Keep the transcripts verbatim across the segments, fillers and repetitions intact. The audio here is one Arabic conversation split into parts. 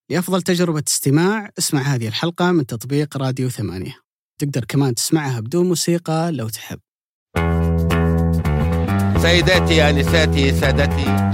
لأفضل تجربة استماع اسمع هذه الحلقة من تطبيق راديو ثمانية. تقدر كمان تسمعها بدون موسيقى لو تحب. سيداتي أنساتي سادتي،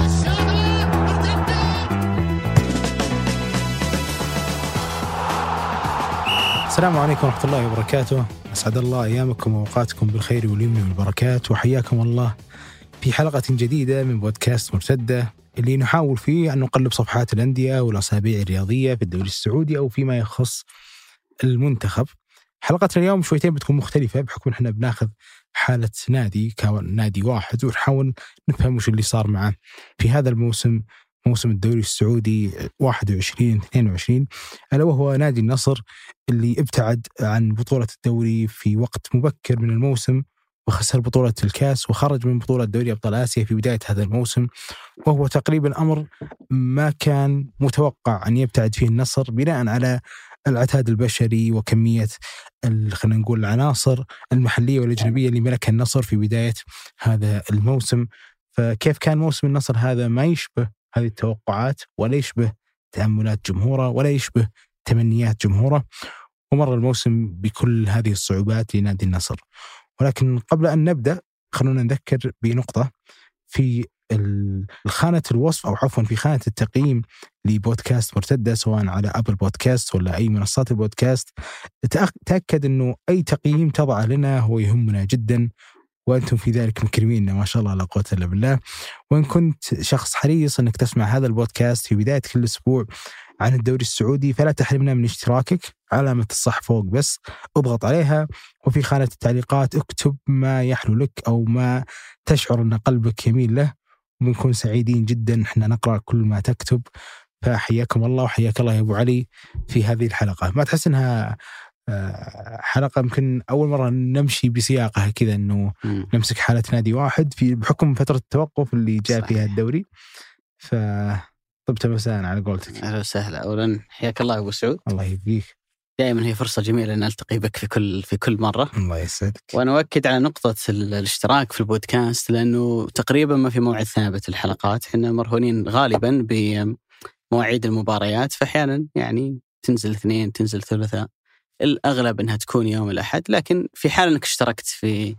السلام عليكم ورحمة الله وبركاته. أسعد الله أيامكم وأوقاتكم بالخير واليمن والبركات، وحياكم الله في حلقة جديدة من بودكاست مرتدة، اللي نحاول فيه أن نقلب صفحات الأندية والأسابيع الرياضية في الدوري السعودي أو فيما يخص المنتخب. حلقتنا اليوم شويتين بتكون مختلفة، بحكم إحنا بناخذ حالة نادي كنادي واحد ونحاول نفهم وش اللي صار معه في هذا الموسم، موسم الدوري السعودي واحد وعشرين اثنين وعشرين، ألا وهو نادي النصر اللي ابتعد عن بطولة الدوري في وقت مبكر من الموسم، وخسر بطولة الكاس وخرج من بطولة دوري أبطال آسيا في بداية هذا الموسم، وهو تقريبا أمر ما كان متوقع أن يبتعد فيه النصر بناء على العتاد البشري وكمية خلينا نقول العناصر المحلية والأجنبية اللي ملكها النصر في بداية هذا الموسم. فكيف كان موسم النصر هذا ما يشبه هذه التوقعات، ولا يشبه تأملات جمهوره، ولا يشبه تمنيات جمهوره، ومر الموسم بكل هذه الصعوبات لنادي النصر. ولكن قبل أن نبدأ خلونا نذكر بنقطة في الخانة الوصف، أو عفوا في خانة التقييم لبودكاست مرتدة، سواء على أبل بودكاست ولا أي منصات البودكاست. تأكد أنه أي تقييم تضع لنا هو يهمنا جدا، وأنتم في ذلك مكرمين ما شاء الله لا قوة إلا بالله. وإن كنت شخص حريص أنك تسمع هذا البودكاست في بداية كل أسبوع عن الدوري السعودي، فلا تحرمنا من اشتراكك، علامة الصح فوق بس اضغط عليها، وفي خانة التعليقات اكتب ما يحلو لك أو ما تشعر أن قلبك يميل له، وبنكون سعيدين جدا احنا نقرأ كل ما تكتب. فحياكم الله وحياك الله يا أبو علي في هذه الحلقة. ما تحس أنها حلقة يمكن أول مرة نمشي بسياقها كذا، أنه م. نمسك حالة نادي واحد في بحكم فترة التوقف اللي جاء فيها الدوري. فطبت مساء على قولتك. أهلا وسهلا. أولا حياك الله أبو سعود. الله يبقيك. دائما هي فرصة جميلة أن ألتقي بك في كل في كل مرة. الله يسعدك. وأنا أؤكد على نقطة الاشتراك في البودكاست، لأنه تقريبا ما في موعد ثابت الحلقات، إحنا مرهونين غالبا بمواعيد المباريات، فأحيانا يعني تنزل اثنين تنزل ثلاثاء، الأغلب أنها تكون يوم الأحد. لكن في حال أنك اشتركت في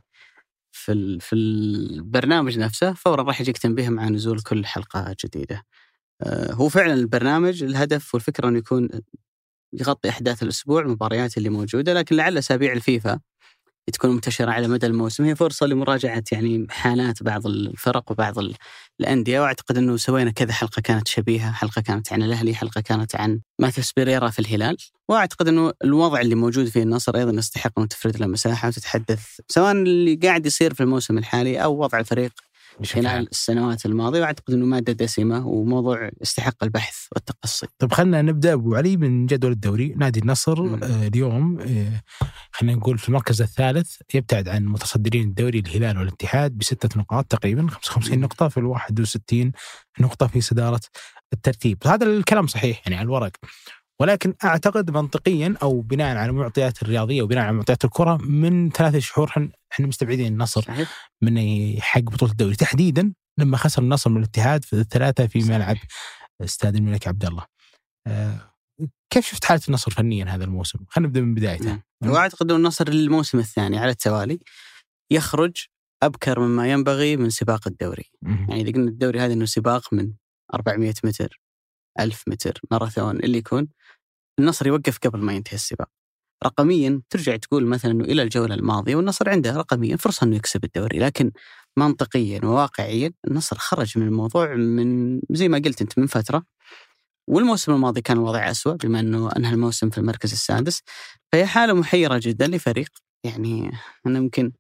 في في البرنامج نفسه، فورا راح يجيك تنبيه مع نزول كل حلقة جديدة. هو فعلا البرنامج الهدف والفكرة أنه يكون يغطي أحداث الأسبوع، المباريات اللي موجودة، لكن لعل أسابيع الفيفا تكون منتشرة على مدى الموسم هي فرصة لمراجعة يعني حالات بعض الفرق وبعض الأندية. وأعتقد أنه سوينا كذا حلقة كانت شبيهة، حلقة كانت عن الأهلي، حلقة كانت عن ماثيس بيريرا في الهلال. وأعتقد أنه الوضع اللي موجود فيه النصر أيضا يستحق أن تفرد له مساحة وتتحدث سواء اللي قاعد يصير في الموسم الحالي أو وضع الفريق خلال السنوات الماضية. وأعتقد أنه مادة دسمة وموضوع يستحق البحث والتقصي. طيب خلنا نبدأ أبو علي من جدول الدوري. نادي النصر آه اليوم آه خلينا نقول في المركز الثالث، يبتعد عن متصدرين الدوري الهلال والاتحاد بستة نقاط تقريبا، خمسة وخمسين نقطة في الواحد وستين نقطة في صدارة الترتيب. هذا الكلام صحيح يعني على الورق، ولكن أعتقد منطقيا أو بناء على المعطيات الرياضية وبناء على معطيات الكرة من ثلاثة شهور احنا مستبعدين النصر من يحق بطولة الدوري، تحديدا لما خسر النصر من الاتحاد في الثلاثة في ملعب استاد الملك عبد الله. أه كيف شفت حالة النصر فنيا هذا الموسم؟ خلينا نبدأ من بدايته. وأعتقد أن النصر الموسم الثاني على التوالي يخرج أبكر مما ينبغي من سباق الدوري. م- يعني إذا قلنا الدوري هذا إنه سباق من أربعمائة متر ألف متر ماراثون اللي يكون، النصر يوقف قبل ما ينتهي السباق. رقميا ترجع تقول مثلا أنه إلى الجولة الماضية والنصر عنده رقميا فرصة أنه يكسب الدوري، لكن منطقيا وواقعيا النصر خرج من الموضوع من زي ما قلت أنت من فترة، والموسم الماضي كان الوضع أسوأ بما أنه أنهى الموسم في المركز السادس. فهي حالة محيرة جدا لفريق. يعني أنا ممكن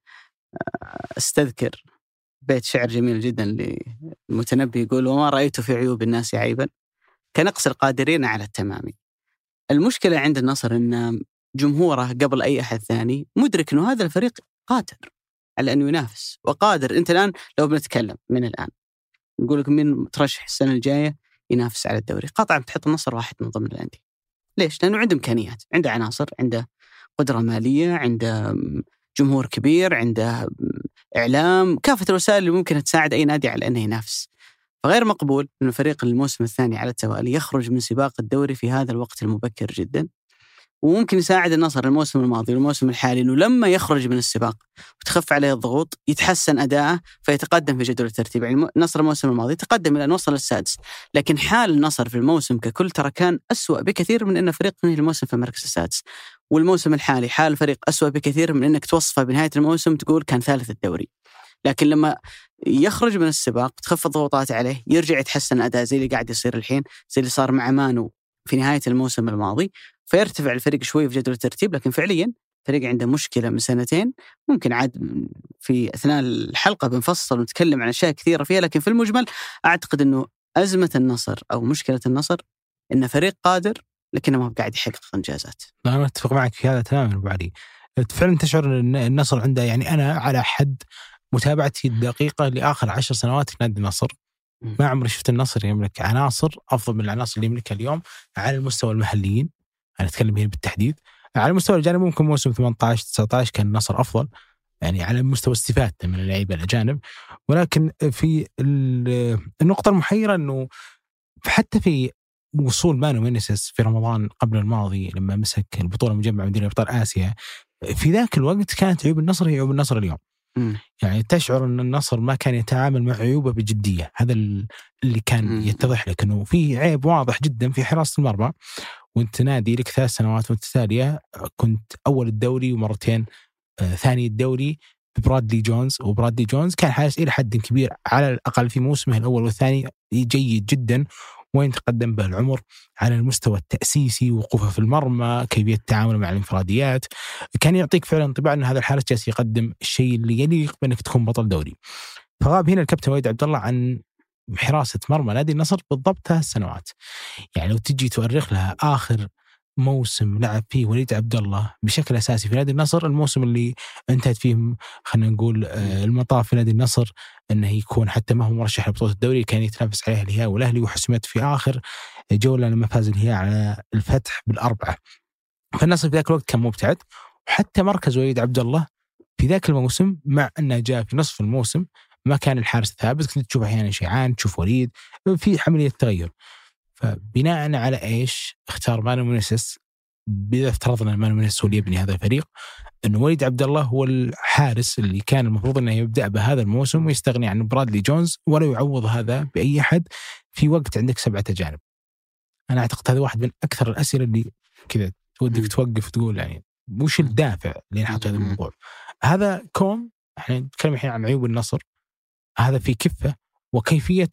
أستذكر بيت شعر جميل جدا للمتنبي يقول: وما رأيت في عيوب الناس عيبا كنقص القادرين على التمام. المشكلة عند النصر أن جمهوره قبل أي أحد ثاني مدرك أنه هذا الفريق قادر على أنه ينافس وقادر. أنت الآن لو بنتكلم من الآن نقول لك مين ترشح السنة الجاية ينافس على الدوري، قطعا بتحط النصر واحد من ضمن الأندية. ليش؟ لأنه عنده إمكانيات، عنده عناصر، عنده قدرة مالية، عنده جمهور كبير، عنده إعلام، كافة الوسائل اللي ممكن تساعد أي نادي على أنه ينافس. فغير مقبول أن فريق الموسم الثاني على التوالي يخرج من سباق الدوري في هذا الوقت المبكر جدا. وممكن يساعد النصر الموسم الماضي والموسم الحالي أنه لما يخرج من السباق وتخف عليه الضغوط يتحسن أداءه فيتقدم في جدول الترتيب. يعني النصر الموسم الماضي تقدم إلى أن وصل السادس، لكن حال النصر في الموسم ككل ترى كان أسوأ بكثير من أن فريق ينهي الموسم في المركز السادس. والموسم الحالي حال الفريق أسوأ بكثير من أنك توصفه بنهاية الموسم تقول كان ثالث الدوري. لكن لما يخرج من السباق تخف الضغوطات عليه يرجع يتحسن الأداء زي اللي قاعد يصير الحين، زي اللي صار مع مانو في نهاية الموسم الماضي، فيرتفع الفريق شوي في جدول الترتيب. لكن فعليا فريق عنده مشكلة من سنتين، ممكن عاد في أثناء الحلقة بنفصل ونتكلم عن أشياء كثيرة فيها، لكن في المجمل أعتقد أنه أزمة النصر أو مشكلة النصر إنه فريق قادر لكنه ما قاعد يحقق إنجازات. لا أنا أتفق معك في هذا تماما أبو علي. فعلا تشعر أن النصر عنده، يعني أنا على حد متابعتي الدقيقة لآخر عشر سنوات في نادي النصر ما عمري شفت النصر يملك عناصر أفضل من العناصر اللي يملكها اليوم على المستوى المحليين. أنا أتكلم هنا بالتحديد على المستوى الجانبي. ممكن موسم ثمانية عشر تسعة عشر كان النصر أفضل يعني على مستوى استفادته من اللعيبة الأجانب، ولكن في النقطة المحيرة أنه حتى في وصول مانو مينيسيس في رمضان قبل الماضي لما مسك البطولة مجمع من دوري أبطال آسيا، في ذاك الوقت كانت عيوب النصر هي عيوب النصر اليوم. م. يعني تشعر أن النصر ما كان يتعامل مع عيوبه بجدية. هذا اللي كان م. يتضح لك أنه في عيب واضح جدا في حراسة المرمى، وانت نادي لك ثلاث سنوات متتالية كنت أول الدوري ومرتين آه ثاني الدوري ببرادلي جونز، وبرادلي جونز كان حارس إلى حد كبير على الأقل في موسمه الأول والثاني جيد جدا، وين تقدم به العمر على المستوى التأسيسي، وقوفه في المرمى، كيفية التعامل مع الانفراديات، كان يعطيك فعلا انطباع أن هذا الحارس جالس يقدم الشيء اللي يليق بأنك تكون بطل دوري. فغاب هنا الكابتن وليد عبد الله عن حراسة مرمى نادي النصر بالضبط ثلاث سنوات. يعني لو تجي تؤرخ لها آخر موسم لعب فيه وليد عبد الله بشكل أساسي في نادي النصر، الموسم اللي انتهت فيه خلينا نقول المطاف في نادي النصر أنه يكون حتى ما هو مرشح لبطولة الدوري، كان يتنافس عليها الهياء والأهلي، وحسمت في آخر جولة لما فاز الهياء على الفتح بالأربعة. فالنصر في ذاك الوقت كان مبتعد، وحتى مركز وليد عبد الله في ذاك الموسم مع أنه جاء في نصف الموسم ما كان الحارس ثابت، كنت تشوف أحيانا شيعان، تشوف وليد، في عملية تغير. فبناء على إيش اختار مانو مينيسيس؟ بإذا افترضنا مانو مينيسيس هو اللي يبني هذا الفريق، إنه وليد عبد الله هو الحارس اللي كان المفروض إنه يبدأ بهذا الموسم ويستغني عن برادلي جونز ولا يعوض هذا بأي أحد في وقت عندك سبعة أجانب. أنا أعتقد هذا واحد من أكثر الأسئلة اللي كذا تودك توقف تقول يعني وش الدافع اللي نحط هذا الموضوع. هذا كوم احنا نتكلم الحين عن عيوب النصر، هذا في كفة، وكيفية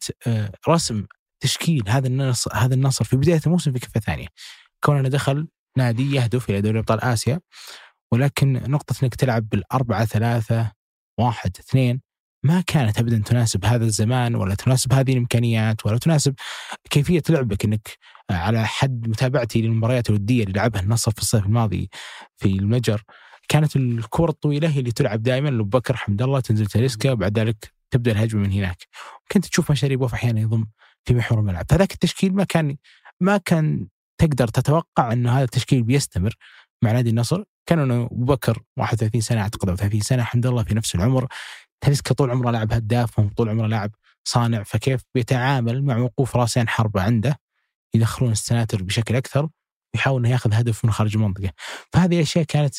رسم تشكيل هذا النصر هذا النصر في بداية الموسم في كفة ثانية. كونه دخل نادي يهدف إلى دوري أبطال آسيا، ولكن نقطة إنك تلعب بالأربعة ثلاثة واحد اثنين ما كانت أبدا تناسب هذا الزمان، ولا تناسب هذه الإمكانيات، ولا تناسب كيفية لعبك. إنك على حد متابعتي للمباريات الودية اللي لعبها النصر في الصيف الماضي في المجر، كانت الكرة الطويلة هي اللي تلعب دائما لأبو بكر حمد الله، تنزل تاليسكا، وبعد ذلك تبدأ الهجمة من هناك. كنت تشوف مشاريب وف أحيانا يضم في محور الملعب. فذاك التشكيل ما كان ما كان تقدر تتوقع أنه هذا التشكيل بيستمر مع نادي النصر. كان أنه أبو بكر واحد وثلاثين سنة أعتقد أو ثلاثين سنة، حمد الله في نفس العمر، تاليسكا طول عمره لاعب هداف وطول عمره لاعب صانع، فكيف بيتعامل مع وقوف راسين حربة عنده يدخلون السناتر بشكل أكثر، ويحاول أنه يأخذ هدف من خارج المنطقة. فهذه الأشياء كانت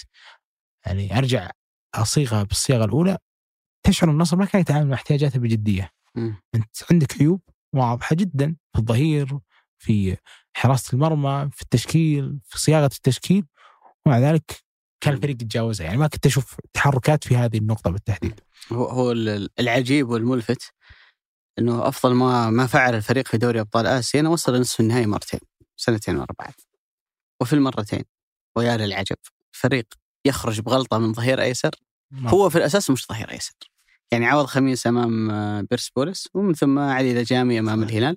يعني أرجع أصيغها بالصياغة الأولى، تشعر النصر ما كان يتعامل مع احتياجاته بجدية. م. أنت عندك عيوب واضحة جدا في الظهير، في حراسة المرمى، في التشكيل، في صياغة التشكيل، ومع ذلك كان الفريق يتجاوزها. يعني ما كنت أشوف تحركات في هذه النقطة بالتحديد. هو هو العجيب والملفت إنه أفضل ما ما فعل الفريق في دوري أبطال آسيا أنه وصل نصف النهائي مرتين سنتين ورا بعض، وفي المرتين ويا للعجب فريق يخرج بغلطة من ظهير أيسر. هو في الأساس مش ظهير أيسر، يعني عوض خميس أمام بيرسبوليس، ومن ثم علي لجامي أمام الهلال.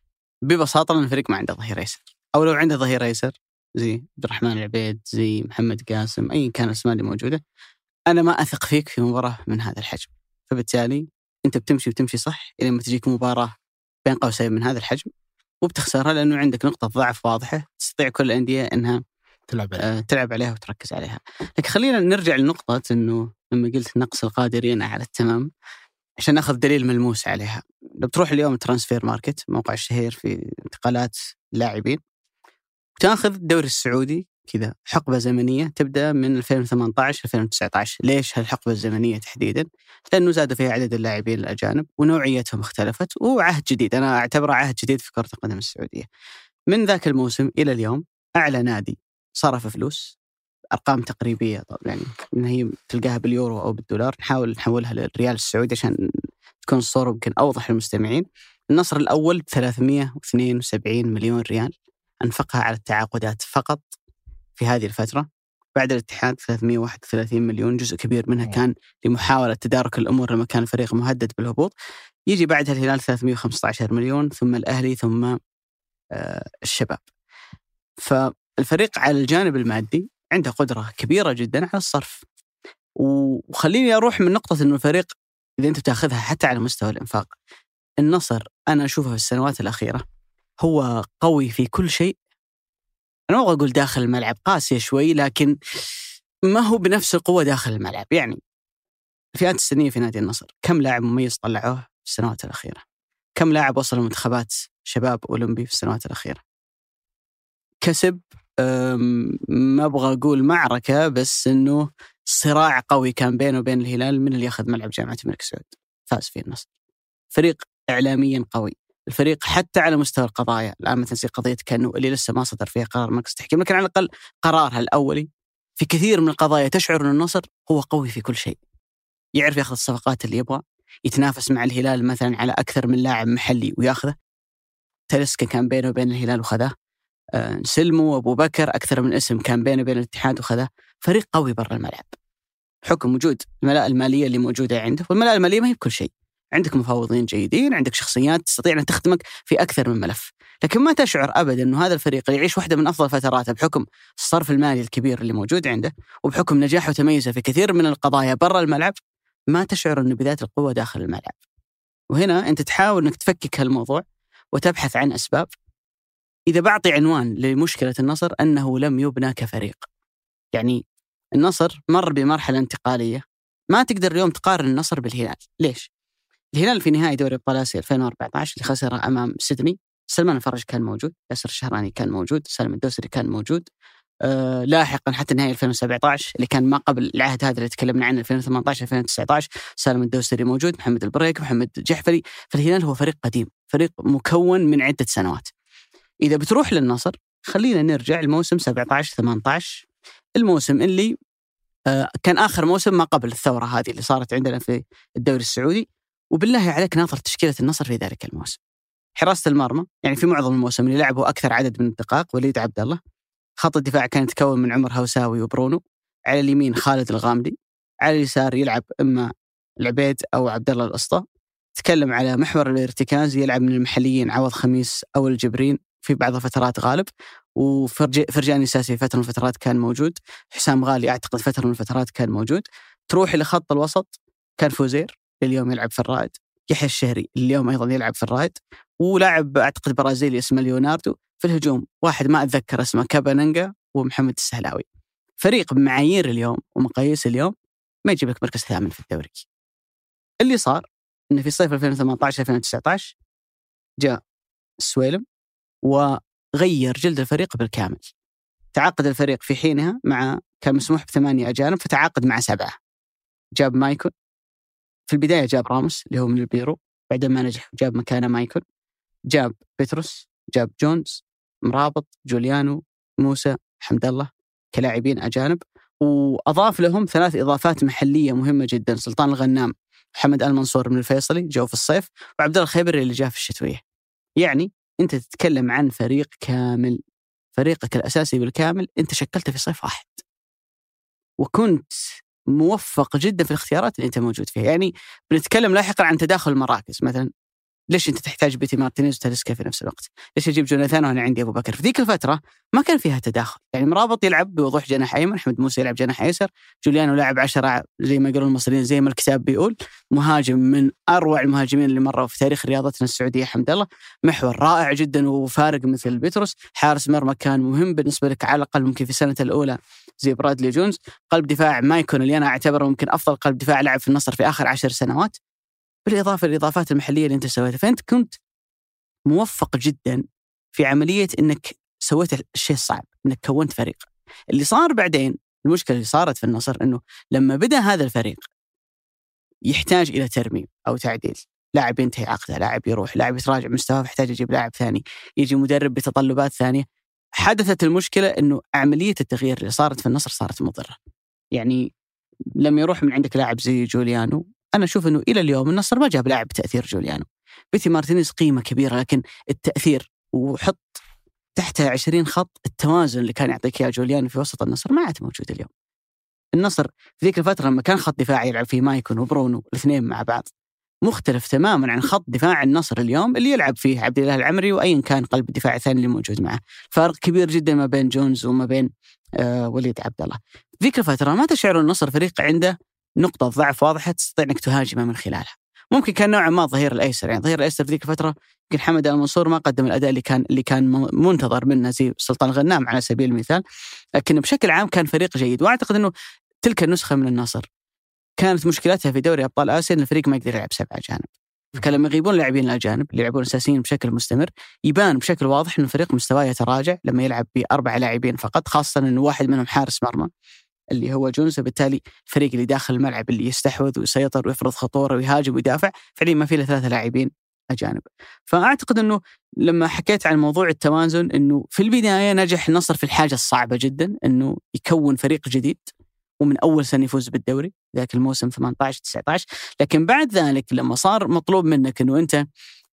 ببساطة لأن الفريق ما عنده ظهير أيسر، أو لو عنده ظهير أيسر زي عبد الرحمن العبيد، زي محمد قاسم، أي كان الأسماء اللي موجودة، أنا ما أثق فيك في مباراة من هذا الحجم. فبالتالي أنت بتمشي بتمشي صح إلى ما تجيك مباراة بين قوسين من هذا الحجم وبتخسرها، لأنه عندك نقطة ضعف واضحة تستطيع كل الأندية أنها تلعب عليها. آه تلعب عليها وتركز عليها. لكن خلينا نرجع لنقطة إنه لما قلت نقص القادرين على التمام عشان نأخذ دليل ملموس عليها. لو بتروح اليوم ترانسفير ماركت موقع الشهير في انتقالات لاعبين وتأخذ الدوري السعودي كذا حقبة زمنية تبدأ من ألفين وثمانية عشر ألفين وتسعة عشر. ليش هالحقبة الزمنية تحديدا؟ لأنه زادوا فيها عدد اللاعبين الأجانب ونوعيتهم اختلفت وعهد جديد، أنا أعتبره عهد جديد في كرة القدم السعودية. من ذاك الموسم إلى اليوم أعلى نادي صرف فلوس أرقام تقريبية، طبعا يعني إن هي تلقاها باليورو أو بالدولار، نحاول نحولها للريال السعودي عشان تكون الصورة يمكن أوضح للمستمعين. النصر الأول ثلاثمائة واثنين وسبعين مليون ريال أنفقها على التعاقدات فقط في هذه الفترة. بعد الاتحاد ثلاثمائة وواحد وثلاثين مليون، جزء كبير منها كان لمحاولة تدارك الأمور لما كان الفريق مهدد بالهبوط. يجي بعدها الهلال ثلاثمائة وخمسة عشر مليون، ثم الأهلي، ثم آه الشباب. فالفريق على الجانب المادي عنده قدرة كبيرة جدا على الصرف. وخليني أروح من نقطة أنه الفريق إذا أنت تأخذها حتى على مستوى الإنفاق، النصر أنا أشوفه في السنوات الأخيرة هو قوي في كل شيء. أنا ما أقول داخل الملعب قاسية شوي، لكن ما هو بنفس القوة داخل الملعب. يعني الفئات السنية في نادي النصر كم لاعب مميز طلعوه في السنوات الأخيرة؟ كم لاعب وصل لمنتخبات شباب أولمبي في السنوات الأخيرة؟ كسب ما أبغى أقول معركة، بس إنه صراع قوي كان بينه وبين الهلال من اللي يأخذ ملعب جامعة الملك سعود. فاز فيه النصر. فريق إعلاميا قوي. الفريق حتى على مستوى القضايا، الآن مثلا زي قضية كانو اللي لسه ما صدر فيها قرار مركز تحكيم، لكن على الأقل قرارها الأولي في كثير من القضايا تشعر أن النصر هو قوي في كل شيء. يعرف يأخذ الصفقات اللي يبغى، يتنافس مع الهلال مثلا على أكثر من لاعب محلي ويأخذه. تلسكا كان بينه وبين الهلال وخذه. أه سلمو وأبو بكر أكثر من اسم كان بينه وبين الاتحاد وخذه. فريق قوي برا الملعب حكم وجود الملاءة المالية اللي موجودة عنده، والملاءة المالية ما هي بكل شيء. عندك مفاوضين جيدين، عندك شخصيات تستطيع أن تخدمك في أكثر من ملف، لكن ما تشعر أبدا أنه هذا الفريق يعيش واحدة من أفضل فتراته بحكم الصرف المالي الكبير اللي موجود عنده وبحكم نجاحه وتميزه في كثير من القضايا برا الملعب. ما تشعر أنه بذات القوة داخل الملعب. وهنا أنت تحاول أنك تفكك هالموضوع وتبحث عن أسباب. إذا بعطي عنوان لمشكلة النصر أنه لم يبنى كفريق، يعني النصر مر بمرحلة انتقالية ما تقدر اليوم تقارن النصر بالهلال. ليش؟ الهلال في نهائي دوري أبطال آسيا ألفين وأربعة عشر اللي خسره أمام سيدني، سلمان الفرج كان موجود، ياسر الشهراني كان موجود، سالم الدوسري كان موجود. أه لاحقا حتى نهائي ألفين وسبعة عشر اللي كان ما قبل العهد هذا اللي تكلمنا عنه ألفين وثمانية عشر ألفين وتسعة عشر، سالم الدوسري موجود، محمد البريك، محمد جحفري. فالهلال هو فريق قديم، فريق مكون من عدة سنوات. إذا بتروح للنصر خلينا نرجع الموسم سبعة عشر ثمانية عشر، الموسم اللي أه كان آخر موسم ما قبل الثورة هذه اللي صارت عندنا في الدوري السعودي. وبالله عليك ناظر تشكيلة النصر في ذلك الموسم. حراسة المرمى يعني في معظم الموسم اللي لعبوا أكثر عدد من الدقائق وليد عبد الله. خط الدفاع كان يتكون من عمر هوساوي وبرونو. على اليمين خالد الغامدي. على اليسار يلعب إما العبيد أو عبد الله الأسطى. تكلم على محور الارتكاز يلعب من المحليين عوض خميس أو الجبرين في بعض الفترات غالب، وفرجاني ساسي فترة من الفترات كان موجود. حسام غالي أعتقد فترة من الفترات كان موجود. تروح إلى خط الوسط كان فوزير اليوم يلعب في الرائد، يحيى الشهري اليوم أيضا يلعب في الرائد، ولاعب أعتقد برازيلي اسمه ليوناردو. في الهجوم واحد ما أتذكر اسمه كاباننجا ومحمد السهلاوي. فريق بمعايير اليوم ومقاييس اليوم ما يجيب لك مركز ثامن في الدوري. اللي صار إنه في صيف ألفين وثمانية عشر ألفين وتسعة عشر جاء السويلم وغير جلد الفريق بالكامل. تعاقد الفريق في حينها مع كان مسموح بثمانية أجانب، فتعاقد مع سبعة. جاب مايكون في البداية، جاب راموس اللي هو من البيرو، بعدين ما نجح جاب مكانه مايكون. جاب بيتروس، جاب جونز، مرابط، جوليانو، موسى، حمد الله كلاعبين أجانب، وأضاف لهم ثلاث إضافات محلية مهمة جدا: سلطان الغنام، محمد المنصور من الفيصلي جو في الصيف، وعبد الله الخيبري اللي جاء في الشتوية. يعني أنت تتكلم عن فريق كامل، فريقك الأساسي بالكامل أنت شكلته في صيف واحد، وكنت موفق جدا في الاختيارات اللي أنت موجود فيها. يعني بنتكلم لاحقا عن تداخل المراكز. مثلا ليش أنت تحتاج بيتي مارتينيز وتاليسكا في نفس الوقت؟ ليش أجيب جوناثان وأنا عندي أبو بكر؟ في ذيك الفترة ما كان فيها تداخل. يعني مرابط يلعب بوضوح جناح أيمن، أحمد موسى يلعب جناح أيسر، جوليانو لاعب عشرة زي ما يقولون المصريين، زي ما الكتاب بيقول، مهاجم من أروع المهاجمين اللي مروا في تاريخ رياضتنا السعودية حمد الله، محور رائع جدا وفارق مثل بيتروس، حارس مرمى كان مهم بالنسبة لك على الأقل ممكن في السنة الأولى زي برادلي جونز، قلب دفاع مايكون اللي أنا أعتبره ممكن أفضل قلب دفاع لعب في النصر في آخر عشر سنوات. بالإضافة للإضافات المحلية اللي أنت سويتها. فأنت كنت موفق جدا في عملية أنك سويت الشيء الصعب، أنك كونت فريق. اللي صار بعدين، المشكلة اللي صارت في النصر أنه لما بدأ هذا الفريق يحتاج إلى ترميم أو تعديل، لاعب ينتهي عقده، لاعب يروح، لاعب يتراجع مستواه، فاحتاج يجيب لاعب ثاني، يجي مدرب بتطلبات ثانية. حدثت المشكلة أنه عملية التغيير اللي صارت في النصر صارت مضرة. يعني لما يروح من عندك لاعب زي جوليانو، أنا أشوف أنه إلى اليوم النصر ما جاب لاعب بتأثير جوليانو. بيتي مارتينيز قيمة كبيرة، لكن التأثير، وحط تحتها عشرين خط، التوازن اللي كان يعطيك إياه جوليانو في وسط النصر ما عاد موجود اليوم. النصر في ذيك الفترة لما كان خط دفاع يلعب فيه مايكون وبرونو الاثنين مع بعض، مختلف تماما عن خط دفاع النصر اليوم اللي يلعب فيه عبد الله العمري وأيا كان قلب الدفاع الثاني اللي موجود معه. فارق كبير جدا ما بين جونز وما بين آه وليد عبد الله. ذيك الفترة ما تشعر النصر فريق عنده نقطة ضعف واضحة تستطيع أنك تهاجمه من خلالها. ممكن كان نوعا ما ظهير الأيسر، يعني ظهير الأيسر في ذيك الفترة يمكن حمد المنصور ما قدم الأداء اللي كان اللي كان منتظر منه زي سلطان غنام على سبيل المثال، لكن بشكل عام كان فريق جيد. وأعتقد أنه تلك النسخة من النصر كانت مشكلتها في دوري أبطال آسيا أن الفريق ما يقدر يلعب سبعة أجانب. فكان لما يغيبون اللاعبين الأجانب اللي يلعبون أساسيين بشكل مستمر، يبان بشكل واضح أن الفريق مستواه يتراجع لما يلعب بأربع لاعبين فقط، خاصة أنه واحد منهم حارس مرمى اللي هو جونز. بالتالي الفريق اللي داخل الملعب اللي يستحوذ ويسيطر ويفرض خطورة ويهاجم ويدافع فعليا ما فيه إلا ثلاثة لاعبين أجانب. فأعتقد أنه لما حكيت عن موضوع التوازن، أنه في البداية نجح النصر في الحاجة الصعبة جدا أنه يكون فريق جديد، ومن أول سنة يفوز بالدوري ذاك الموسم ثمانية عشر تسعة عشر. لكن بعد ذلك لما صار مطلوب منك أنه أنت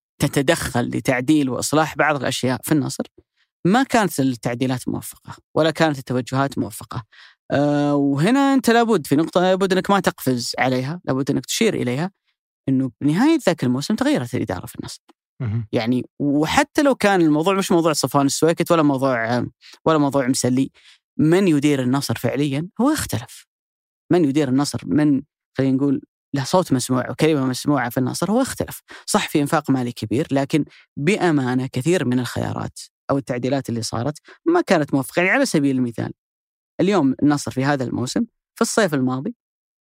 تتدخل لتعديل وإصلاح بعض الأشياء في النصر، ما كانت التعديلات موفقة ولا كانت التوجهات موفقة. أه وهنا أنت لابد في نقطة لابد أنك ما تقفز عليها، لابد أنك تشير إليها أنه بنهاية ذاك الموسم تغيرت الإدارة في النصر. يعني وحتى لو كان الموضوع مش موضوع صفوان السويكت ولا موضوع ولا موضوع مسلي، من يدير النصر فعليا هو اختلف. من يدير النصر، من خلينا نقول له صوت مسموع وكلمة مسموعة في النصر، هو اختلف. صح في إنفاق مالي كبير، لكن بأمانة كثير من الخيارات أو التعديلات اللي صارت ما كانت موفقة. يعني على سبيل المثال اليوم النصر في هذا الموسم في الصيف الماضي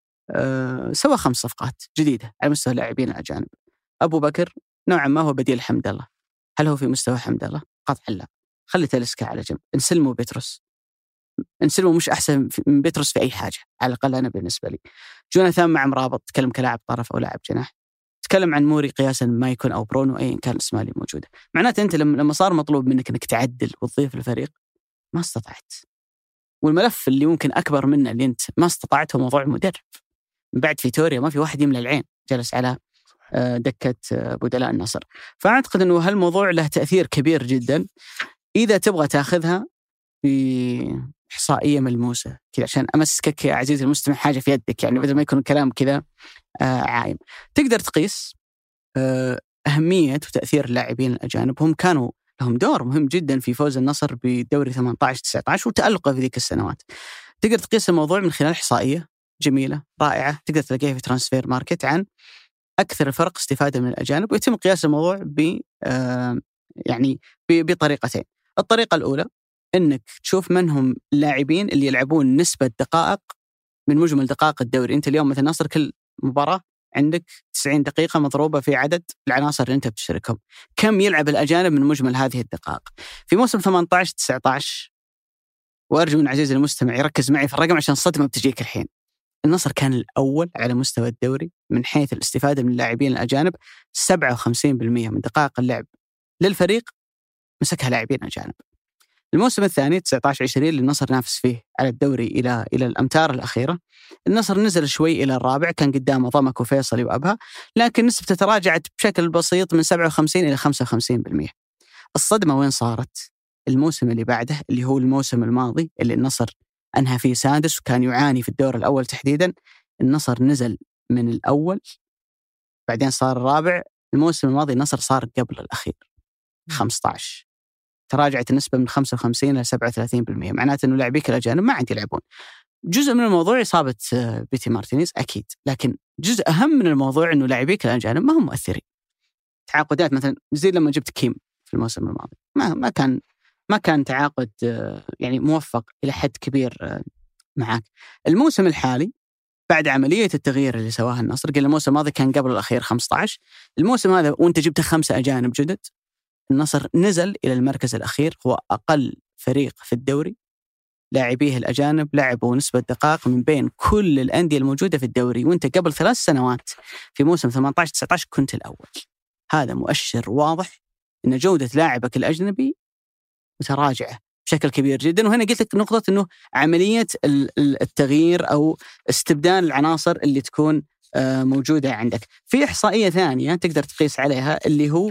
أه سوى خمس صفقات جديدة على مستوى اللاعبين الأجانب. أبو بكر نوعا ما هو بديل حمد الله. هل هو في مستوى حمد الله؟ قطعا لا. خلي تلسكا على جنب، انسلموا بيتروس. انسلموا مش أحسن من بيتروس في أي حاجة على الأقل أنا بالنسبة لي. جوناثان مع مرابط تكلم كلاعب طرف أو لاعب جناح، تكلم عن موري قياسا ما يكون أو برونو أي كان الأسماء اللي موجودة. معناته أنت لما صار مطلوب منك أنك تعدل وتضيف الفريق ما استطعت. والملف اللي ممكن أكبر منه اللي أنت ما استطعته موضوع مدرب. من بعد فيتوريا ما في واحد يملى العين جلس على دكة بدلاء النصر. فأعتقد أنه هالموضوع له تأثير كبير جدا. إذا تبغى تأخذها بإحصائية ملموسة كذا عشان أمسكك يا عزيزي المستمع حاجة في يدك، يعني بدل ما يكون الكلام كذا عايم، تقدر تقيس أهمية وتأثير اللاعبين الأجانب. هم كانوا لهم دور مهم جدا في فوز النصر بدوري ثمانية عشر تسعة عشر وتألقه في ذيك السنوات. تقدر تقيس الموضوع من خلال إحصائية جميلة رائعة تقدر تلاقيها في ترانسفير ماركت عن أكثر الفرق استفادة من الأجانب، ويتم قياس الموضوع ب يعني بطريقتين. الطريقة الأولى إنك تشوف من هم اللاعبين اللي يلعبون نسبة دقائق من مجمل دقائق الدوري. أنت اليوم مثل النصر كل مباراة عندك تسعين دقيقة مضروبة في عدد العناصر اللي أنت بتشاركهم، كم يلعب الأجانب من مجمل هذه الدقائق في موسم ثمانية عشر تسعة عشر؟ وأرجو من عزيزي المستمع يركز معي في الرقم عشان الصدمة بتجيك الحين. النصر كان الأول على مستوى الدوري من حيث الاستفادة من اللاعبين الأجانب، سبعة وخمسين بالمئة من دقائق اللعب للفريق مسكها لاعبين أجانب. الموسم الثاني تسعة عشر عشرين اللي النصر نافس فيه على الدوري إلى إلى الأمتار الأخيرة، النصر نزل شوي إلى الرابع، كان قدامه ضمك وفيصلي وأبها، لكن نسبته تراجعت بشكل بسيط من سبعة وخمسين إلى خمسة وخمسين بالمئة. الصدمة وين صارت؟ الموسم اللي بعده اللي هو الموسم الماضي اللي النصر أنهى فيه سادس وكان يعاني في الدور الأول تحديدا. النصر نزل من الأول بعدين صار الرابع. الموسم الماضي النصر صار قبل الأخير خمسة عشر، تراجعت النسبة من خمسة وخمسين إلى سبعة وثلاثين بالمئة. معناته أنه لاعبيك الأجانب ما عاد يلعبون. جزء من الموضوع إصابة بيتي مارتينيز أكيد، لكن جزء أهم من الموضوع أنه لاعبيك الأجانب ما هم مؤثرين. تعاقدات مثلا زي لما جبت كيم في الموسم الماضي ما ما كان ما كان تعاقد يعني موفق إلى حد كبير معك. الموسم الحالي بعد عملية التغيير اللي سواها النصر. قلنا الموسم الماضي كان قبل الأخير خمسة عشر، الموسم هذا وانت جبت خمسة أجانب جدد، النصر نزل إلى المركز الأخير، هو أقل فريق في الدوري لاعبيه الأجانب لعبوا نسبة دقائق من بين كل الأندية الموجودة في الدوري، وانت قبل ثلاث سنوات في موسم ثمانية عشر تسعة عشر كنت الأول. هذا مؤشر واضح أن جودة لاعبك الأجنبي متراجعة بشكل كبير جدا. وهنا قلت لك نقطة أنه عملية التغيير أو استبدال العناصر اللي تكون موجودة عندك. في إحصائية ثانية تقدر تقيس عليها اللي هو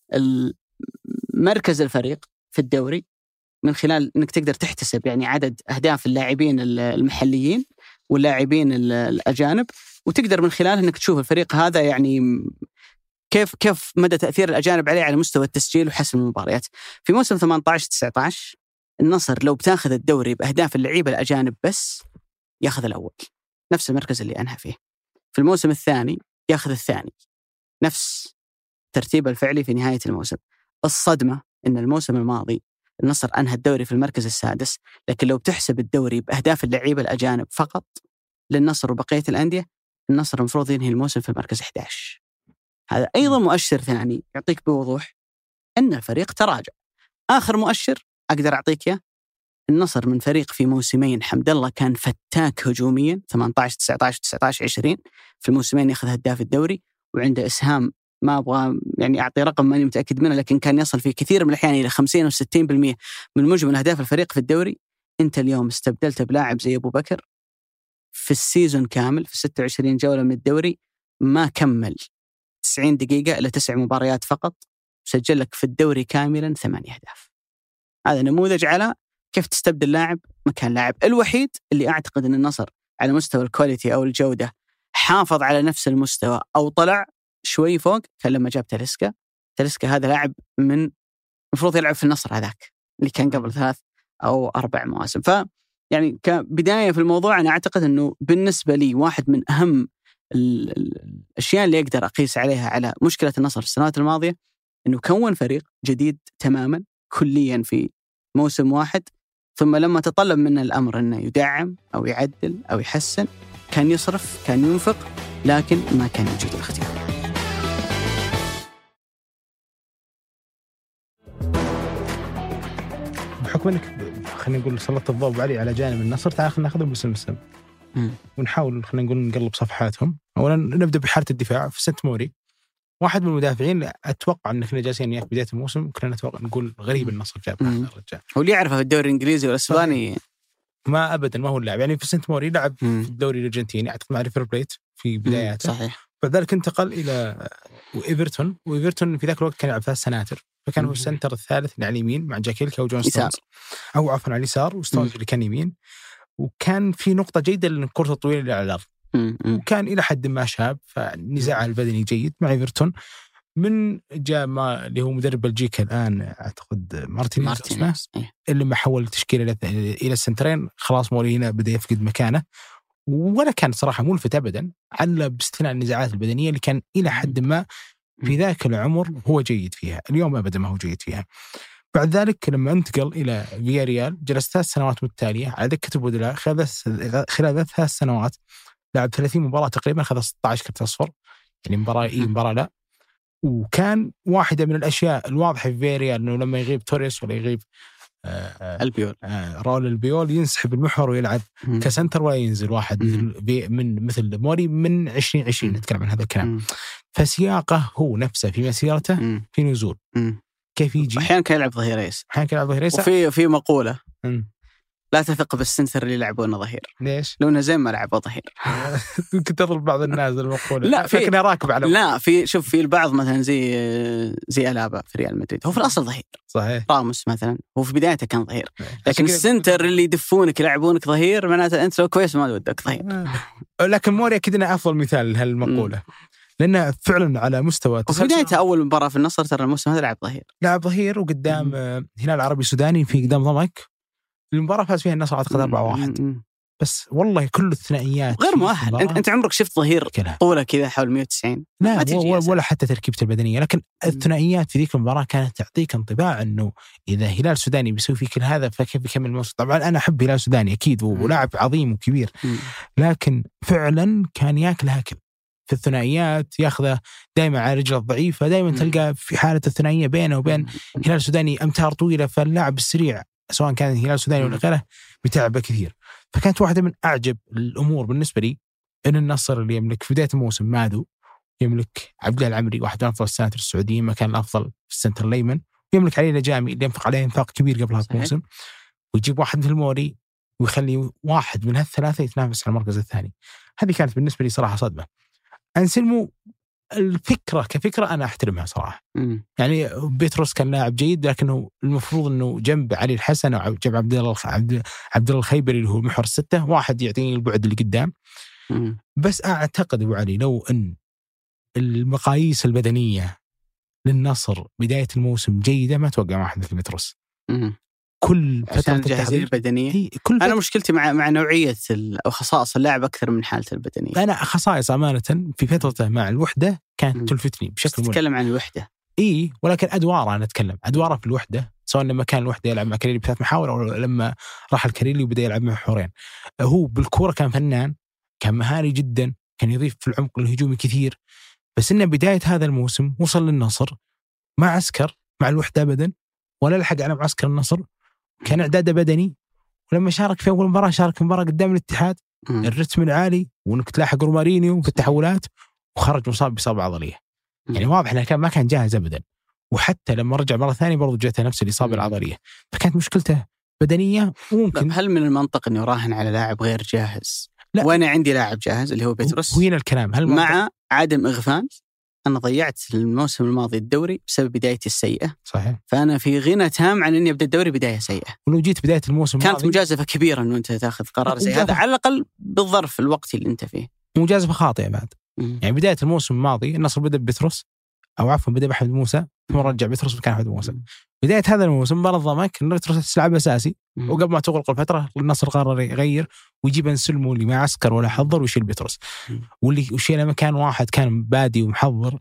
مركز الفريق في الدوري، من خلال أنك تقدر تحتسب يعني عدد أهداف اللاعبين المحليين واللاعبين الأجانب، وتقدر من خلالها أنك تشوف الفريق هذا يعني كيف كيف مدى تأثير الأجانب عليه على مستوى التسجيل وحسم المباريات. في موسم ثمانية عشر تسعة عشر النصر لو بتاخذ الدوري بأهداف اللعيبة الأجانب بس ياخذ الأول، نفس المركز اللي أنهى فيه. في الموسم الثاني ياخذ الثاني، نفس ترتيب الفعلي في نهاية الموسم. الصدمة إن الموسم الماضي النصر أنهى الدوري في المركز السادس، لكن لو بتحسب الدوري بأهداف اللعيبة الأجانب فقط للنصر وبقية الأندية، النصر المفروض ينهي الموسم في المركز أحد عشر. هذا أيضا مؤشر ثاني يعطيك بوضوح أن الفريق تراجع. آخر مؤشر أقدر أعطيك إياه، النصر من فريق في موسمين حمد الله كان فتاك هجوميا ثمانية عشر تسعة عشر تسعة عشر عشرين، في الموسمين يأخذ هداف الدوري وعنده إسهام ما أبغى يعني أعطي رقم ماني متأكد منه، لكن كان يصل في كثير من الأحيان إلى خمسين أو ستين بالمئة من مجمل أهداف الفريق في الدوري. أنت اليوم استبدلت بلاعب زي أبو بكر في السيزون كامل في ستة وعشرين جولة من الدوري ما كمل تسعين دقيقة إلى تسع مباريات فقط، سجل لك في الدوري كاملا ثمانية أهداف. هذا نموذج على كيف تستبدل لاعب مكان لاعب. الوحيد اللي أعتقد أن النصر على مستوى الكواليتي أو الجودة حافظ على نفس المستوى أو طلع شوي فوق كان لما جاب تاليسكا. تاليسكا هذا لاعب من المفروض يلعب في النصر هذاك اللي كان قبل ثلاث أو أربع مواسم. ف يعني كبداية في الموضوع أنا أعتقد أنه بالنسبة لي واحد من أهم الأشياء اللي أقدر أقيس عليها على مشكلة النصر في السنوات الماضية أنه كون فريق جديد تماما كليا في موسم واحد، ثم لما تطلب منه الأمر أنه يدعم أو يعدل أو يحسن كان يصرف كان ينفق، لكن ما كان يوجد الاختيار. بحكم أنك خلينا نقول سلطت الضوء علي على جانب النصر، تعال خلينا ناخذهم باسم باسم ونحاول خلينا نقول نقلب صفحاتهم. أولا نبدأ بحالة الدفاع. في سنت موري واحد من المدافعين أتوقع أن كنا جالسين في بداية الموسم كنا نتوقع نقول غريب النصر جاب هذا الرجال. هو اللي يعرفه في الدوري الإنجليزي والأسباني ما أبدا ما هو اللاعب. يعني في سنت موري لعب في الدوري الأرجنتيني أعتقد مع ريفر بليت في بداياته، صحيح. بعد ذلك انتقل إلى إيفرتون، وإيفرتون في ذاك الوقت كان يلعب ثلاث سناتر، فكان هو السنتر الثالث اللي على اليمين مع جاكيلكا وجون ستونز، أو عفوا على اليسار وستونز اللي كان يمين. وكان في نقطة جيدة للكرة الطويلة اللي على الأرض، وكان إلى حد ما شاب، فنزاعه البدني جيد مع إيفرتون. من جاء ما اللي هو مدرب بلجيكا الآن أعتقد مارتينيز, مارتينيز. اللي ما حول التشكيلة إلى السنترين، خلاص موري هنا بدأ يفقد مكانه، ولا كان صراحة ملفت أبدا على باستثناء النزاعات البدنية اللي كان إلى حد ما في ذاك العمر هو جيد فيها. اليوم أبدا ما هو جيد فيها. بعد ذلك لما انتقل إلى فياريال جلس ثلاث سنوات متتالية على دكة البدلاء. خلال ثلاث سنوات لعب ثلاثين مباراة تقريبا، أخذ ستة عشر كرت أصفر، يعني مباراة إيه مباراة لا. وكان واحدة من الأشياء الواضحة في فياريال أنه لما يغيب توريس ولا يغيب آه البيول آه راول البيول ينسحب المحور ويلعب م. كسنتر ولا ينزل واحد م. من مثل موري من عشرين عشرين نتكلم عن هذا الكلام. م. فسياقه هو نفسه في مسيرته م. في نزول م. كيف يجي أحيانا كان يلعب ظهير أيسر، أحيانا كان يلعب ظهير أيسر. وفي في مقولة م. لا تثق بالسنتر اللي يلعبونه ظهير. ليش؟ لونه زين ما لعبه ظهير. يمكن تضرب بعض الناس المقولة. لا في لكنها راكب على لا في شوف في البعض مثلا زي زي ألابا في ريال مدريد هو في الأصل ظهير. صحيح. راموس مثلا هو في بدايته كان ظهير، لكن السنتر اللي يدفونك يلعبونك ظهير معناته أنت لو كويس ما ودك ظهير. لكن موري أكيد أنه أفضل مثال لهالمقولة، لأنه فعلا على مستوى. وفي بدايته أول مباراة في النصر ترى الموسم هذا لعب ظهير، لعب ظهير وقدام هلال العربي السوداني في قدام ضمك. المباراة فاز فيها النصر أعتقد أربعة واحد. بس والله كل الثنائيات غير مؤهل. انت انت عمرك شفت ظهير طوله كذا حول مئة وتسعين؟ لا ولا, ولا حتى تركيبته البدنيه. لكن الثنائيات في ذيك المباراه كانت تعطيك انطباع انه اذا هلال سوداني بيسوي فيك هذا فكيف بيكمل الموسم. طبعا انا احب هلال سوداني اكيد ولاعب عظيم وكبير، لكن فعلا كان ياكل هاكل في الثنائيات، ياخذه دائما على رجله الضعيفه. دائما تلقى في حاله الثنائيه بينه وبين هلال سوداني امتار طويله، فاللاعب السريع سواء كان هلال سوداني ولا غيره بتعبه كثير. فكانت واحدة من أعجب الأمور بالنسبة لي إن النصر اللي يملك في بداية الموسم مادو، يملك عبد الله العمري واحد من أفضل السناتر السعوديين، ما كان الأفضل في السنتر الأيمن، ويملك علي لجامي اللي ينفق عليه إنفاق كبير قبل هذا الموسم، ويجيب واحد مثل موري ويخلي واحد من هالثلاثة يتنافس على المركز الثاني. هذه كانت بالنسبة لي صراحة صدمة. أنسلمو الفكرة كفكرة أنا أحترمها صراحة. مم. يعني بيتروس كان لاعب جيد، لكنه المفروض أنه جنب علي الحسن أو جنب عبد الله عبد عبد الله الخيبري اللي هو محور الستة، واحد يعطيني البعد اللي قدام. مم. بس أعتقد أبو علي لو أن المقاييس البدنية للنصر بداية الموسم جيدة ما توقع واحد مثل بيتروس. مم. كل فترة الجاهزية البدنية. كل أنا مشكلتي مع مع نوعية أو خصائص اللاعب أكثر من حالته البدنية. أنا خصائص أمانة في فترته مع الوحدة كانت تلفتني بشكل مهم. تتكلم عن الوحدة. إيه، ولكن أدواره أنا أتكلم أدواره في الوحدة، سواء لما كان الوحدة يلعب مع كاريلي بثلاث محاور أو لما راح الكاريلي وبدأ يلعب مع محورين. هو بالكورة كان فنان، كان مهاري جدا، كان يضيف في العمق الهجومي كثير. بس إنه بداية هذا الموسم وصل للنصر ما عسكر مع الوحدة أبدا، ولا لحق على معسكر النصر، كان إعداده بدني. ولما شارك في أول مباراة شارك مباراة قدام الاتحاد م. الرتم العالي، وإنك تلاحق رومارينيو في التحولات، وخرج مصاب بإصابة عضلية. م. يعني واضح أنه كان ما كان جاهز أبدا. وحتى لما رجع مرة ثانية برضو جاءته نفس الإصابة م. العضلية. فكانت مشكلته بدنية. وممكن هل من المنطق أنه يراهن على لاعب غير جاهز؟ لا. وأنا عندي لاعب جاهز اللي هو بيتروس. وين الكلام؟ هل مع عدم إغفال أنا ضيعت الموسم الماضي الدوري بسبب بدايتي السيئة. صحيح. فأنا في غنى تام عن إني أبدأ الدوري بداية سيئة. ولو جيت بداية الموسم كانت الماضي مجازفة كبيرة إنه أنت تأخذ قرار زي هذا على الأقل بالظرف الوقتي اللي أنت فيه. مجازفة خاطئة بعد. م. يعني بداية الموسم الماضي النصر بدأ ببيتروس أو عفوا بدأ بأحمد موسى ثم رجع بيتروس مكان أحمد موسى. م. بداية هذا الموسم برضمك إنه بيتروس تلعب أساسي. م. وقبل ما تغلق الفترة النصر قرر يغير ويجيب أنسلمو اللي ما عسكر ولا حضر ويشيل بيتروس. م. واللي وشيل مكان واحد كان بادي ومحضر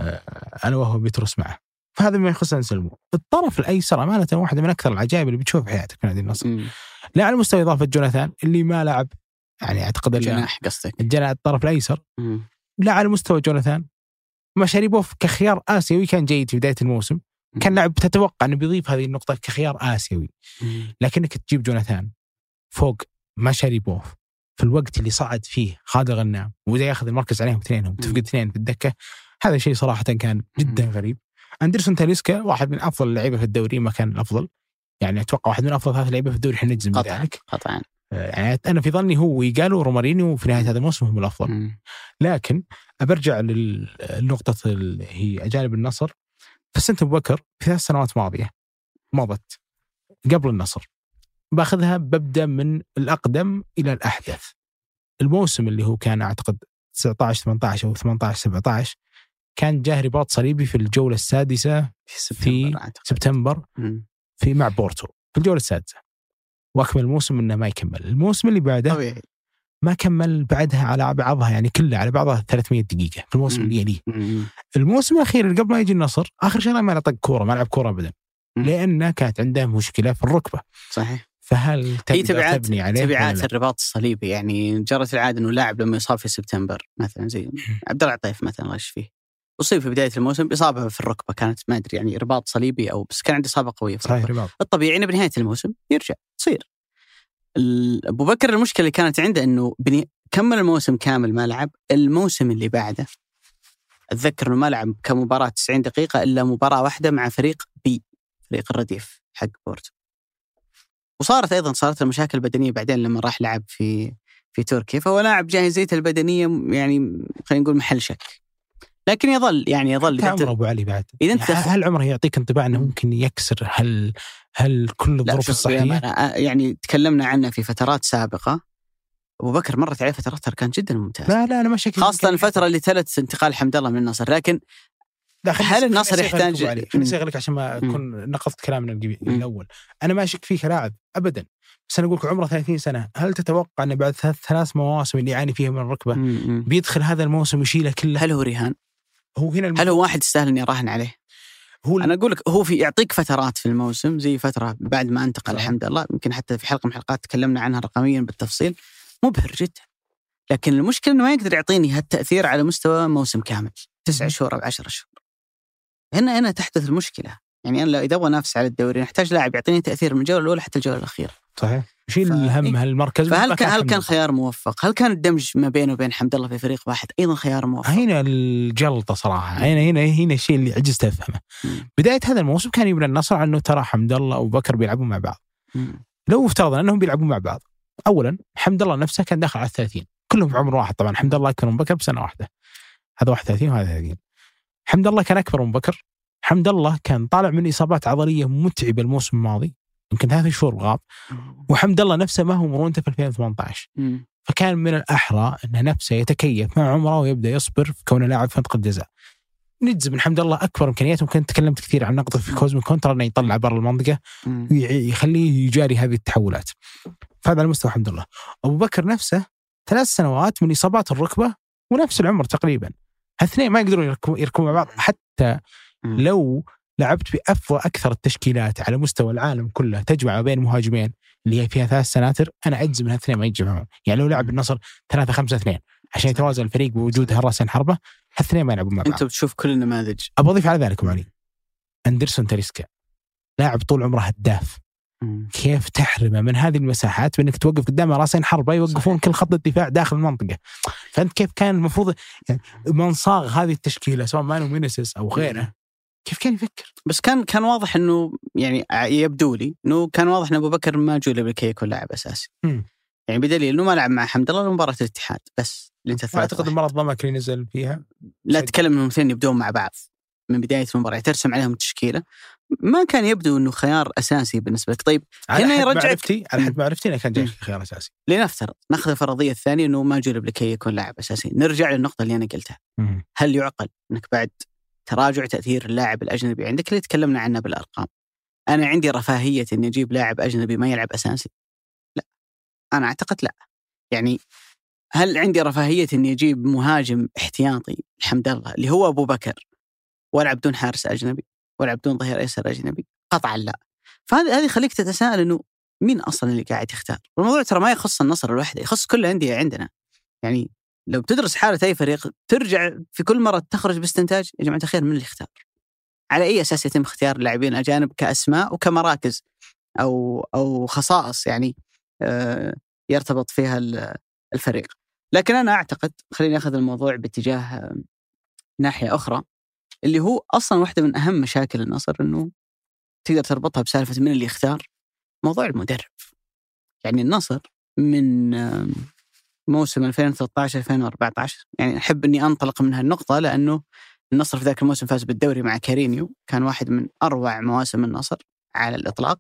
أنا وهو بيتروس معه. فهذا ما يخص أنسلمو. الطرف الأيسر أمانة واحدة من أكثر العجائب اللي بتشوف في حياتك في نادي النصر. م. لا على مستوى إضافة جوناثان اللي ما لعب، يعني أعتقد الجناح قصدك الجناح الطرف الأيسر. م. لا على مستوى جوناثان مشاريبوف كخيار آسيوي كان جيد في بداية الموسم. م. كان لاعب تتوقع أنه بيضيف هذه النقطة كخيار آسيوي. م. لكنك تجيب جوناثان فوق مشاريبوف في الوقت اللي صعد فيه خالد الغنام وإذا يأخذ المركز عليهم اثنينهم تفقد اثنين في الدكة. هذا شيء صراحة كان جدا غريب. أندرسون تاليسكا واحد من أفضل اللعيبة في الدوري، ما كان الأفضل، يعني أتوقع واحد من أفضل ثلاث لعيبة في الدوري إحنا نجزم بذلك قطعا. يعني أنا في ظني هو ويقالوا رومارينيو في نهاية هذا الموسم هم الأفضل. م. لكن أبرجع للنقطة اللي هي أجانب النصر. فسنت أبو بكر في ثلاث سنوات ماضية مضت قبل النصر باخذها ببدأ من الأقدم إلى الأحدث. الموسم اللي هو كان أعتقد تسعة عشر ثمانية عشر أو ثمانية عشر سبعة عشر كان جاه رباط صليبي في الجولة السادسة في سبتمبر, في سبتمبر في مع بورتو في الجولة السادسة، وأكمل الموسم إنه ما يكمل. الموسم اللي بعده طبيعي. ما كمل بعدها على بعضها، يعني كلها على بعضها ثلاثمية دقيقة في الموسم اللي يليه. الموسم الأخير اللي قبل ما يجي النصر آخر شيء ما لطق كورة، ما لعب كورة أبدا لأنه كانت عنده مشكلة في الركبة. صحيح. فهل تبعات تبني عليه تبعات الرباط الصليبي؟ يعني جرت العادة إنه لاعب لما يصاب في سبتمبر مثلا زي عبد الله عطيف مثلا غش فيه أصيب في بداية الموسم إصابة في الركبة كانت ما أدري يعني رباط صليبي أو بس كان عنده إصابة قوية في الركبة. الطبيعي إنه بنهاية الموسم يرجع تصير. أبو بكر المشكلة اللي كانت عنده إنه بني... كمل الموسم كامل ما لعب. الموسم اللي بعده أتذكر إنه ما لعب كمباراة تسعين دقيقة إلا مباراة واحدة مع فريق بي فريق الرديف حق بورتو. وصارت أيضا صارت المشاكل البدنية بعدين لما راح لعب في في تركيا، فهو لاعب جاهزيته البدنية يعني خلينا نقول محل شك، لكن يظل يعني يظل عمر أبو علي بعد. إذا أنت يعني هل عمره يعطيك انطباع أنه ممكن يكسر هل هل كل الظروف الصحية؟ يعني تكلمنا عنه في فترات سابقة. أبو بكر مرت عليه فترات كان جدا ممتاز. لا لا أنا ما شك. خاصة الفترة اللي تلت انتقال حمد الله من النصر، لكن هل النصر يحتاج؟ خليني أسألك عشان ما أكون نقضت كلامنا الأول. أنا ما أشك فيه كلاعب أبدا، بس أنا أقولك عمره ثلاثين سنة، هل تتوقع أن بعد ثلاث مواسم اللي يعاني فيها من الركبة مم. بيدخل هذا الموسم ويشيله كله؟ هل هو رهان؟ هو هنا هل هو واحد يستاهل إني أراهن عليه؟ هو أنا أقولك هو في يعطيك فترات في الموسم، زي فترة بعد ما انتقل الحمد لله، يمكن حتى في حلقة من الحلقات تكلمنا عنها رقميا بالتفصيل، مبهر جدا. لكن المشكلة إنه ما يقدر يعطيني هالتأثير على مستوى موسم كامل تسعة شهور أو عشرة شهور. هنا هنا تحدث المشكلة. يعني أنا إذا أبغى أنافس على الدوري نحتاج لاعب يعطيني تأثير من الجولة الأولى حتى الجولة الأخيرة. صحيح. شيل الهم هالمركز. فهل كان هل كان خيار موفق؟ هل كان الدمج ما بينه وبين حمد الله في فريق واحد أيضا خيار موفق؟ هنا الجلطة صراحة. هنا هنا هنا الشيء اللي عجزت أفهمه. مم. بداية هذا الموسم كان يبنى النصر على أنه ترى حمد الله وأبو بكر بيلعبون مع بعض. مم. لو افترضنا أنهم بيلعبون مع بعض، أولا حمد الله نفسه كان داخل على الثلاثين، كلهم في عمر واحد طبعا. حمد الله أكبر من بكر بسنة واحدة، هذا واحد وثلاثين وهذا ثلاثين. حمد الله كان أكبر من بكر. حمد الله كان طالع من إصابات عضلية متعبة الموسم الماضي، يمكن ثلاث شهور غاب. وحمد الله نفسه ما هو مرونته في ألفين وثمانية عشر. مم. فكان من الأحرى أنه نفسه يتكيف مع عمره ويبدأ يصبر في كونه لاعب في منطقة الجزاء. نجزم من حمد الله أكبر إمكانياته، ممكن تكلمت كثير عن نقطة في كوزمي كونترا أنه يطلع برا المنطقة ويخليه يجاري هذه التحولات. فهذا على مستوى حمد الله. أبو بكر نفسه ثلاث سنوات من إصابات الركبة ونفس العمر تقريبا، هالاثنين ما يقدرون يركبوا مع بعض. حتى لو لعبت بأفضل أكثر التشكيلات على مستوى العالم كله تجمع بين مهاجمين اللي هي فيها ثلاث سناتر، أنا أجزم من الاثنين ما يجمعون. يعني لو لعب النصر ثلاثة خمسة اثنين عشان يتوازن الفريق بوجود هراسين حربة، الاثنين ما يلعبون مع بعض. أنت بتشوف كل النماذج. أبغى أضيف على ذلك معي أندرسون تاليسكا، لاعب طول عمره هداف. مم. كيف تحرمه من هذه المساحات بأنك توقف قدامه راسين حربة يوقفون كل خط الدفاع داخل المنطقة؟ فأنت كيف كان المفروض يعني من صاغ هذه التشكيلة سواء مانو مينيسيس أو غيره كيف كان يفكر؟ بس كان كان واضح إنه يعني يبدو لي إنه كان واضح إن أبو بكر ما جوله بكي يكون لاعب أساسي. م. يعني بدليل إنه ما لعب مع حمد الله لمباراة الاتحاد بس. أعتقد المرة ضمك اللي نزل فيها. لا تكلم إنهم اثنين يبدون مع بعض من بداية المباراة، ترسم عليهم التشكيلة. ما كان يبدو إنه خيار أساسي بالنسبة لك. طيب هنا يرجعك على حد معرفتي أنا كان جاي خيار أساسي. لنفترض نأخذ الفرضية الثانية إنه ما جوله بكي يكون لاعب أساسي، نرجع للنقطة اللي أنا قلتها. م. هل يعقل إنك بعد تراجع تأثير اللاعب الأجنبي عندك اللي تكلمنا عنه بالأرقام، أنا عندي رفاهية إني أجيب لاعب أجنبي ما يلعب أساسي؟ لا، أنا أعتقد لا. يعني هل عندي رفاهية إني أجيب مهاجم احتياطي الحمد لله اللي هو أبو بكر والعب بدون حارس أجنبي والعب بدون ظهير أيسر أجنبي؟ قطعا لا. فهذا هذه خليك تتساءل إنه مين أصلا اللي قاعد يختار. والموضوع ترى ما يخص النصر الوحدة، يخص كل الأندية عندنا. يعني لو بتدرس حالة أي فريق ترجع في كل مرة تخرج باستنتاج يا جماعة الخير من اللي اختار، على أي أساس يتم اختيار اللاعبين الأجانب كأسماء وكمراكز أو أو خصائص يعني آه يرتبط فيها الفريق. لكن أنا أعتقد خليني أخذ الموضوع باتجاه ناحية أخرى، اللي هو أصلا واحدة من أهم مشاكل النصر إنه تقدر تربطها بسالفة من اللي يختار، موضوع المدرب. يعني النصر من موسم ألفين وثلاثة عشر ألفين وأربعة عشر، يعني أحب أني أنطلق من هالنقطة لأنه النصر في ذاك الموسم فاز بالدوري مع كارينيو، كان واحد من أروع مواسم النصر على الإطلاق.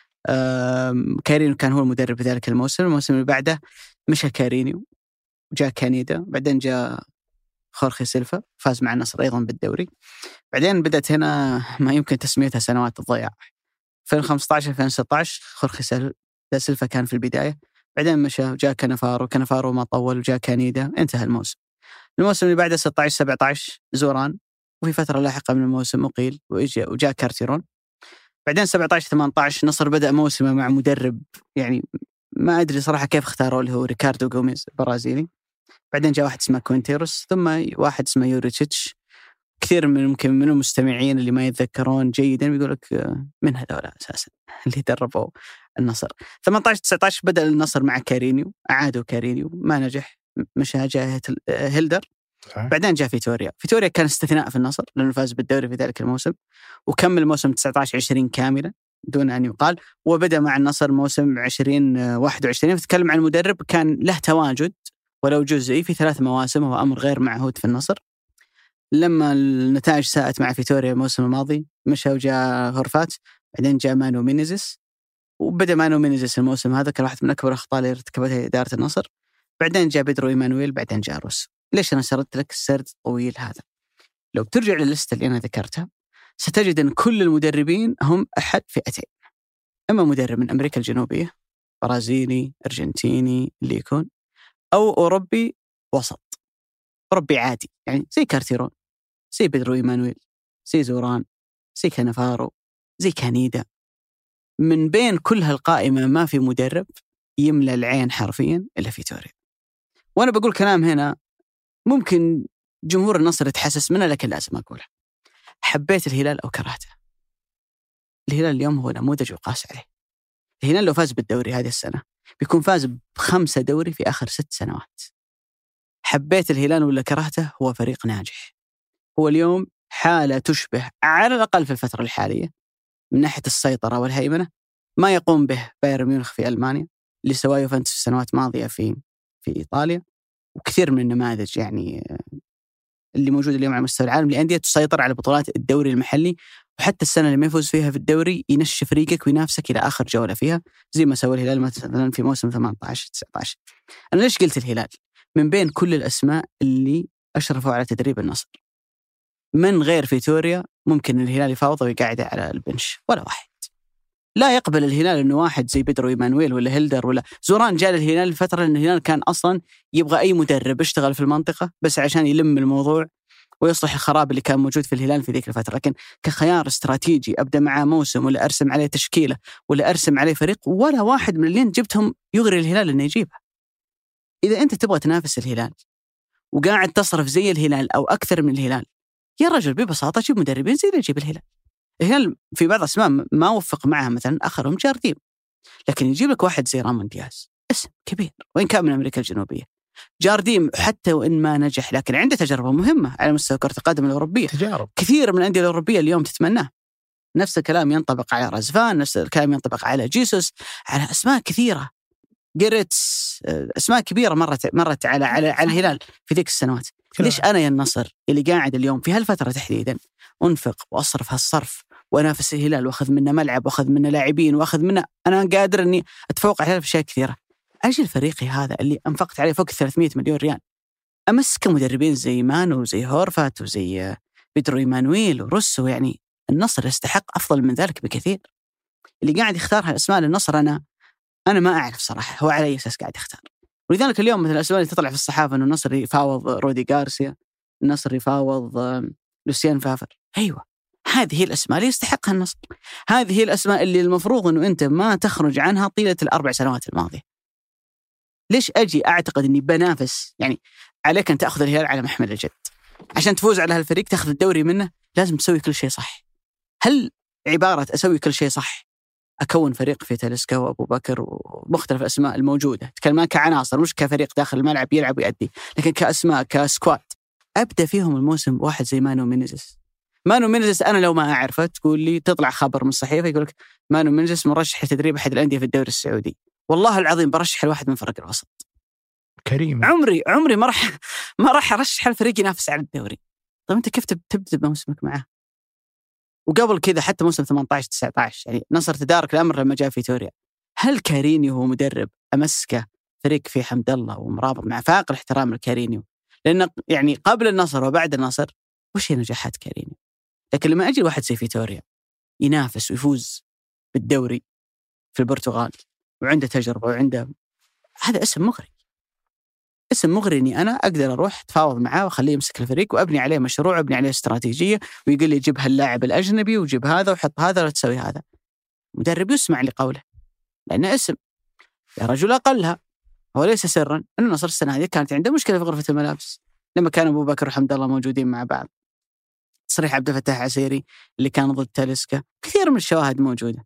كارينيو كان هو المدرب في ذلك الموسم. الموسم اللي بعده مشى كارينيو وجاء كانيدا، بعدين جاء خورخي سيلفا فاز مع النصر أيضا بالدوري. بعدين بدأت هنا ما يمكن تسميتها سنوات الضياع. ألفين وخمسة عشر ألفين وستة عشر خورخي سيلفا كان في البداية، بعدين مشى جاء كنفارو كنفارو ما طول وجاء كانيدا، انتهى الموسم. الموسم اللي بعده ستة عشر سبعة عشر زوران، وفي فترة لاحقة من الموسم أقيل وجاء كارتيرون. بعدين سبعة عشر ثمانية عشر نصر بدأ موسمه مع مدرب يعني ما أدري صراحة كيف اختاروا اللي هو ريكاردو غوميز برازيلي. بعدين جاء واحد اسمه كوينتيروس، ثم واحد اسمه يوريتشيتش. كثير من ممكن من المستمعين اللي ما يتذكرون جيدا بيقول لك من هذول أساسا اللي دربوا النصر. ثمانية عشر تسعة عشر بدأ النصر مع كارينيو، أعادوا كارينيو ما نجح، مشى جاء هيلدر. بعدين جاء فيتوريا. فيتوريا كان استثناء في النصر لأنه فاز بالدوري في ذلك الموسم، وكمل الموسم تسعة عشر عشرين كاملا دون أن يقال. وبدأ مع النصر موسم عشرين واحد وعشرين. فتكلم عن المدرب كان له تواجد ولو جزئي في ثلاث مواسم، وهو أمر غير معهود في النصر. لما النتائج ساءت مع فيتوريا الموسم الماضي مشى وجاء غرفات، بعدين جاء مانو مينيزيس، وبدأ مانو مينيزيس الموسم هذا كان واحد من أكبر أخطاء اللي ارتكبتها إدارة النصر. بعدين جاء بيدرو إيمانويل، بعدين جاء روس. ليش أنا سردت لك السرد طويل هذا؟ لو بترجع للليستة اللي أنا ذكرتها ستجد أن كل المدربين هم أحد فئتين، إما مدرب من أمريكا الجنوبية، برازيلي، أرجنتيني اللي يكون، أو أوروبي وسط، أوروبي عادي يعني زي كارتيرون، زي بيدرو إيمانويل، زي زوران، زي كانافارو، زي كانيدا. من بين كل هالقائمة ما في مدرب يملى العين حرفيا إلا فيتوريا. وأنا بقول كلام هنا ممكن جمهور النصر يتحسس منه، لكن لازم أقوله. حبيت الهلال أو كرهته، الهلال اليوم هو نموذج يقاس عليه. الهلال لو فاز بالدوري هذه السنة بيكون فاز بخمسة دوري في آخر ست سنوات. حبيت الهلال ولا كرهته، هو فريق ناجح. هو اليوم حالة تشبه على الأقل في الفترة الحالية من ناحية السيطرة والهيمنة ما يقوم به بايرن ميونخ في ألمانيا، اللي سواه يوفنتوس في السنوات الماضية في في إيطاليا، وكثير من النماذج يعني اللي موجود اليوم على مستوى العالم لأندية تسيطر على بطولات الدوري المحلي، وحتى السنة اللي ما يفوز فيها في الدوري ينشف فريقك وينافسك إلى آخر جولة فيها، زي ما سوى الهلال مثلا في موسم ثمانية عشر تسعة عشر. أنا ليش قلت الهلال؟ من بين كل الأسماء اللي أشرفوا على تدريب النصر، من غير فيتوريا ممكن الهلال يفاوض ويقعد على البنش ولا واحد. لا يقبل الهلال إنه واحد زي بيدرو إيمانويل ولا هيلدر ولا زوران جاء الهلال الفترة، لأن الهلال كان أصلا يبغى أي مدرب يشتغل في المنطقة بس عشان يلم الموضوع ويصلح الخراب اللي كان موجود في الهلال في ذيك الفترة. لكن كخيار استراتيجي أبدأ معاه موسم ولا أرسم عليه تشكيلة ولا أرسم عليه فريق، ولا واحد من اللي انت جبتهم يغري الهلال إنه يجيبها. إذا أنت تبغى تنافس الهلال وقاعد تصرف زي الهلال أو أكثر من الهلال، يا رجل ببساطة جيب مدربين زي اللي يجيب الهلال. الهلال في بعض أسماء ما وفق معها، مثلا آخرهم جارديم، لكن يجيب لك واحد زي رامون دياز اسم كبير وإن كان من أمريكا الجنوبية. جارديم حتى وإن ما نجح لكن عنده تجربة مهمة على مستوى كرة القدم الأوروبية. تجارب كثير من الأندية الأوروبية اليوم تتمناه. نفس الكلام ينطبق على رازفان، نفس الكلام ينطبق على جيسوس، على أسماء كثيرة، جيريتس، أسماء كبيرة مرت مرت على على على الهلال في ذيك السنوات. ليش أنا يا النصر اللي قاعد اليوم في هالفترة تحديدا أنفق وأصرف هالصرف وأنافس الهلال وأخذ منه ملعب وأخذ منه لاعبين وأخذ منه، أنا قادر إني أتفوق عليه في أشياء كثيرة، أجل فريقي هذا اللي أنفقت عليه فوق ثلاثمية مليون ريال أمسك مدربين زي مانو وزي هورفات وزي بيدرو إيمانويل وروسو؟ يعني النصر يستحق أفضل من ذلك بكثير. اللي قاعد يختار هالأسماء للنصر أنا أنا ما أعرف صراحة هو على أي أساس قاعد يختار. ولذلك اليوم مثل الأسماء اللي تطلع في الصحافة إنه النصر يفاوض رودي غارسيا، النصر يفاوض لوسيان فافر، أيوة هذه هي الأسماء اللي يستحقها النصر. هذه هي الأسماء اللي المفروض أنه أنت ما تخرج عنها طيلة الأربع سنوات الماضية. ليش أجي أعتقد أني بنافس؟ يعني عليك أن تأخذ الهلال على محمل الجد عشان تفوز على هالفريق تأخذ الدوري منه، لازم تسوي كل شيء صح. هل عبارة أسوي كل شيء صح أكون فريق في تاليسكا وأبو بكر ومختلف الأسماء الموجودة، تكلم كعناصر مش كفريق داخل الملعب يلعب ويأدي، لكن كأسماء كسكواد أبدأ فيهم الموسم واحد زي مانو مينيزس. مانو مينيزس أنا لو ما أعرفه تقول لي تطلع خبر من الصحيفة يقولك مانو مينيزس مرشح لتدريب أحد الأندية في الدوري السعودي، والله العظيم برشح الواحد من فرق الوسط. كريم عمري عمري ما راح ما راح أرشح الفريق ينافس على الدوري. طيب أنت كيف تبدأ موسمك معه؟ وقبل كذا حتى موسم ثمانية عشر تسعة عشر يعني نصر تدارك الأمر لما جاء فيتوريا. هل كارينيو هو مدرب أمسكه فريق فيه حمد الله ومرابط مع فاق الاحترام الكارينيو؟ لأن يعني قبل النصر وبعد النصر وش هي نجاحات كارينيو؟ لكن لما أجي واحد زي فيتوريا ينافس ويفوز بالدوري في البرتغال وعنده تجربة وعنده، هذا اسم مغري، اسم مغري إني أنا أقدر أروح أتفاوض معاه وأخليه يمسك الفريق وأبني عليه مشروع وأبني عليه استراتيجية، ويقول لي جيب هاللاعب الأجنبي وجيب هذا وحط هذا ولا تسوي هذا. مدرب يسمع لقوله لأنه اسم. يا رجل أقلها هو ليس سرا أن النصر السنة هذه كانت عنده مشكلة في غرفة الملابس لما كان أبو بكر وحمد الله موجودين مع بعض. تصريح عبد الفتاح عسيري اللي كان ضد تاليسكا، كثير من الشواهد موجودة.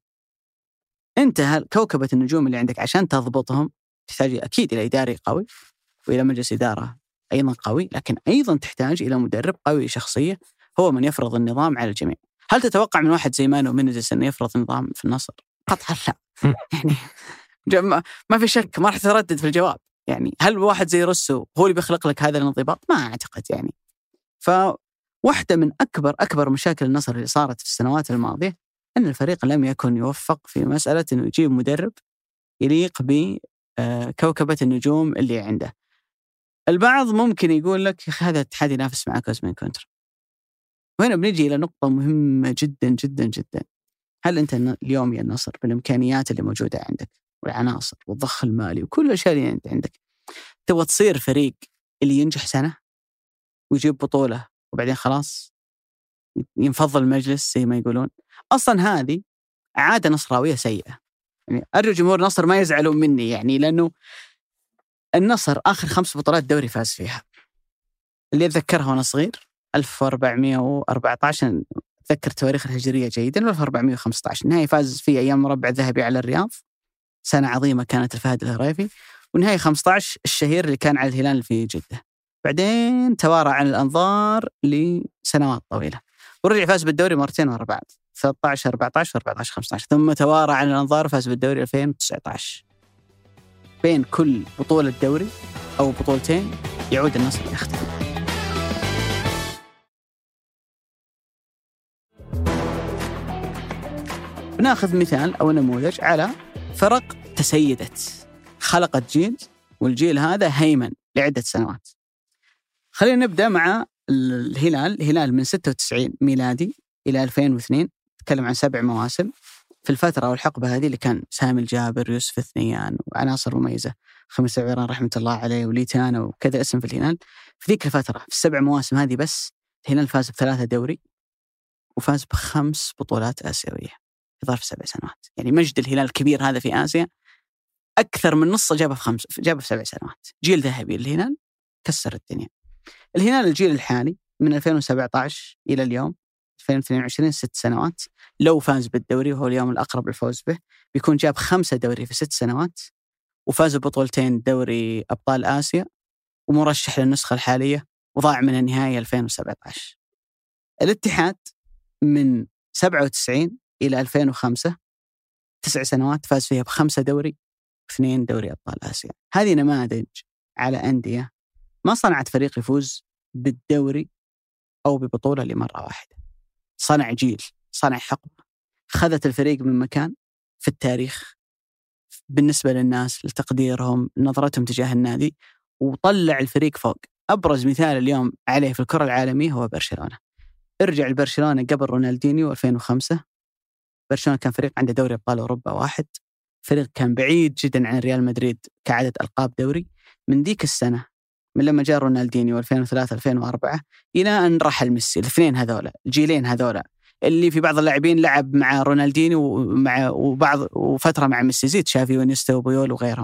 أنت كوكبة النجوم اللي عندك عشان تضبطهم تحتاج أكيد إلى إداري قوي وإلى مجلس إدارة أيضا قوي، لكن أيضا تحتاج إلى مدرب قوي شخصية هو من يفرض النظام على الجميع. هل تتوقع من واحد زي مانو مينيزس أن يفرض نظام في النصر؟ قطعا لا. يعني ما في شك، ما راح تردد في الجواب. يعني هل واحد زي روسو هو اللي بيخلق لك هذا الانضباط؟ ما أعتقد. يعني فواحدة من أكبر أكبر مشاكل النصر اللي صارت في السنوات الماضية أن الفريق لم يكن يوفق في مسألة أنه يجيب مدرب يليق بكوكبة النجوم اللي عنده. البعض ممكن يقول لك هذا الاتحاد ينافس مع كوزمين كونترا. وهنا بنجي إلى نقطة مهمة جدا جدا جدا. هل أنت اليوم يا النصر بالإمكانيات اللي موجودة عندك والعناصر والضخ المالي وكل الأشياء اللي أنت عندك تبغى تصير فريق اللي ينجح سنة ويجيب بطولة وبعدين خلاص ينفضل المجلس زي ما يقولون؟ أصلا هذه عادة نصراوية سيئة. يعني أرجو جمهور النصر ما يزعلون مني، يعني لأنه النصر آخر خمس بطولات دوري فاز فيها، اللي أتذكرها وأنا صغير ألف وأربعمائة وأربعة عشر، أتذكر تواريخ الهجرية جيدا، ألف وأربعمائة وخمسة عشر نهاية فاز في أيام مربع ذهبي على الرياض، سنة عظيمة كانت الفهد الهريفي، ونهاية خمسة عشر الشهير اللي كان على الهلال في جدة. بعدين توارى عن الأنظار لسنوات طويلة ورجع فاز بالدوري مرتين ورا بعض، ثلاثة عشر أربعة عشر أربعة عشر خمسة عشر، ثم توارى عن الأنظار فاز بالدوري ألفين وتسعة عشر. بين كل بطولة دوري أو بطولتين يعود النصر يختلف. ناخذ مثال أو نموذج على فرق تسيدت، خلقت جيل، والجيل هذا هيمن لعدة سنوات. خلينا نبدأ مع الهلال. الهلال من ستة وتسعين ميلادي إلى ألفين واثنين، تكلم عن سبع مواسم. في الفترة أو الحقبة هذه اللي كان سامي الجابر، يوسف الثنيان، وعناصر مميزة، خميس عبيران رحمة الله عليه، وليتانا، وكذا اسم في الهلال. في ذيك الفترة في السبع مواسم هذه بس الهلال فاز بثلاثة دوري وفاز بخمس بطولات آسيوية في ظرف سبع سنوات. يعني مجد الهلال الكبير هذا في آسيا أكثر من نص جابه في خمس جابه في سبع سنوات. جيل ذهبي الهلال كسر الدنيا. الهلال الجيل الحالي من ألفين وسبعة عشر إلى اليوم ألفين واثنين وعشرين، ست سنوات، لو فاز بالدوري وهو اليوم الأقرب للفوز به بيكون جاب خمسة دوري في ست سنوات، وفاز ببطولتين دوري أبطال آسيا، ومرشح للنسخة الحالية، وضاع من النهاية ألفين وسبعة عشر. الاتحاد من سبعة وتسعين إلى ألفين وخمسة، تسع سنوات فاز فيها بخمسة دوري واثنين دوري أبطال آسيا. هذه نماذج على أندية ما صنعت فريق يفوز بالدوري أو ببطولة لمرة واحدة، صنع جيل، صنع حقبة، خذت الفريق من مكان في التاريخ بالنسبة للناس لتقديرهم نظرتهم تجاه النادي، وطلع الفريق فوق. أبرز مثال اليوم عليه في الكرة العالمية هو برشلونة. ارجع لبرشلونة قبل رونالدينيو ألفين وخمسة، برشلونة كان فريق عنده دوري أبطال أوروبا واحد، فريق كان بعيد جدا عن ريال مدريد كعدد ألقاب دوري. من ذيك السنة، من لما جاء رونالدينيو ألفين وثلاثة ألفين وأربعة إلى أن رحل ميسي، الاثنين هذولا الجيلين هذولا اللي في بعض اللاعبين لعب مع رونالدينيو ومع وبعض وفترة مع ميسي، زيد شافي ونيستا وبيول وغيرهم،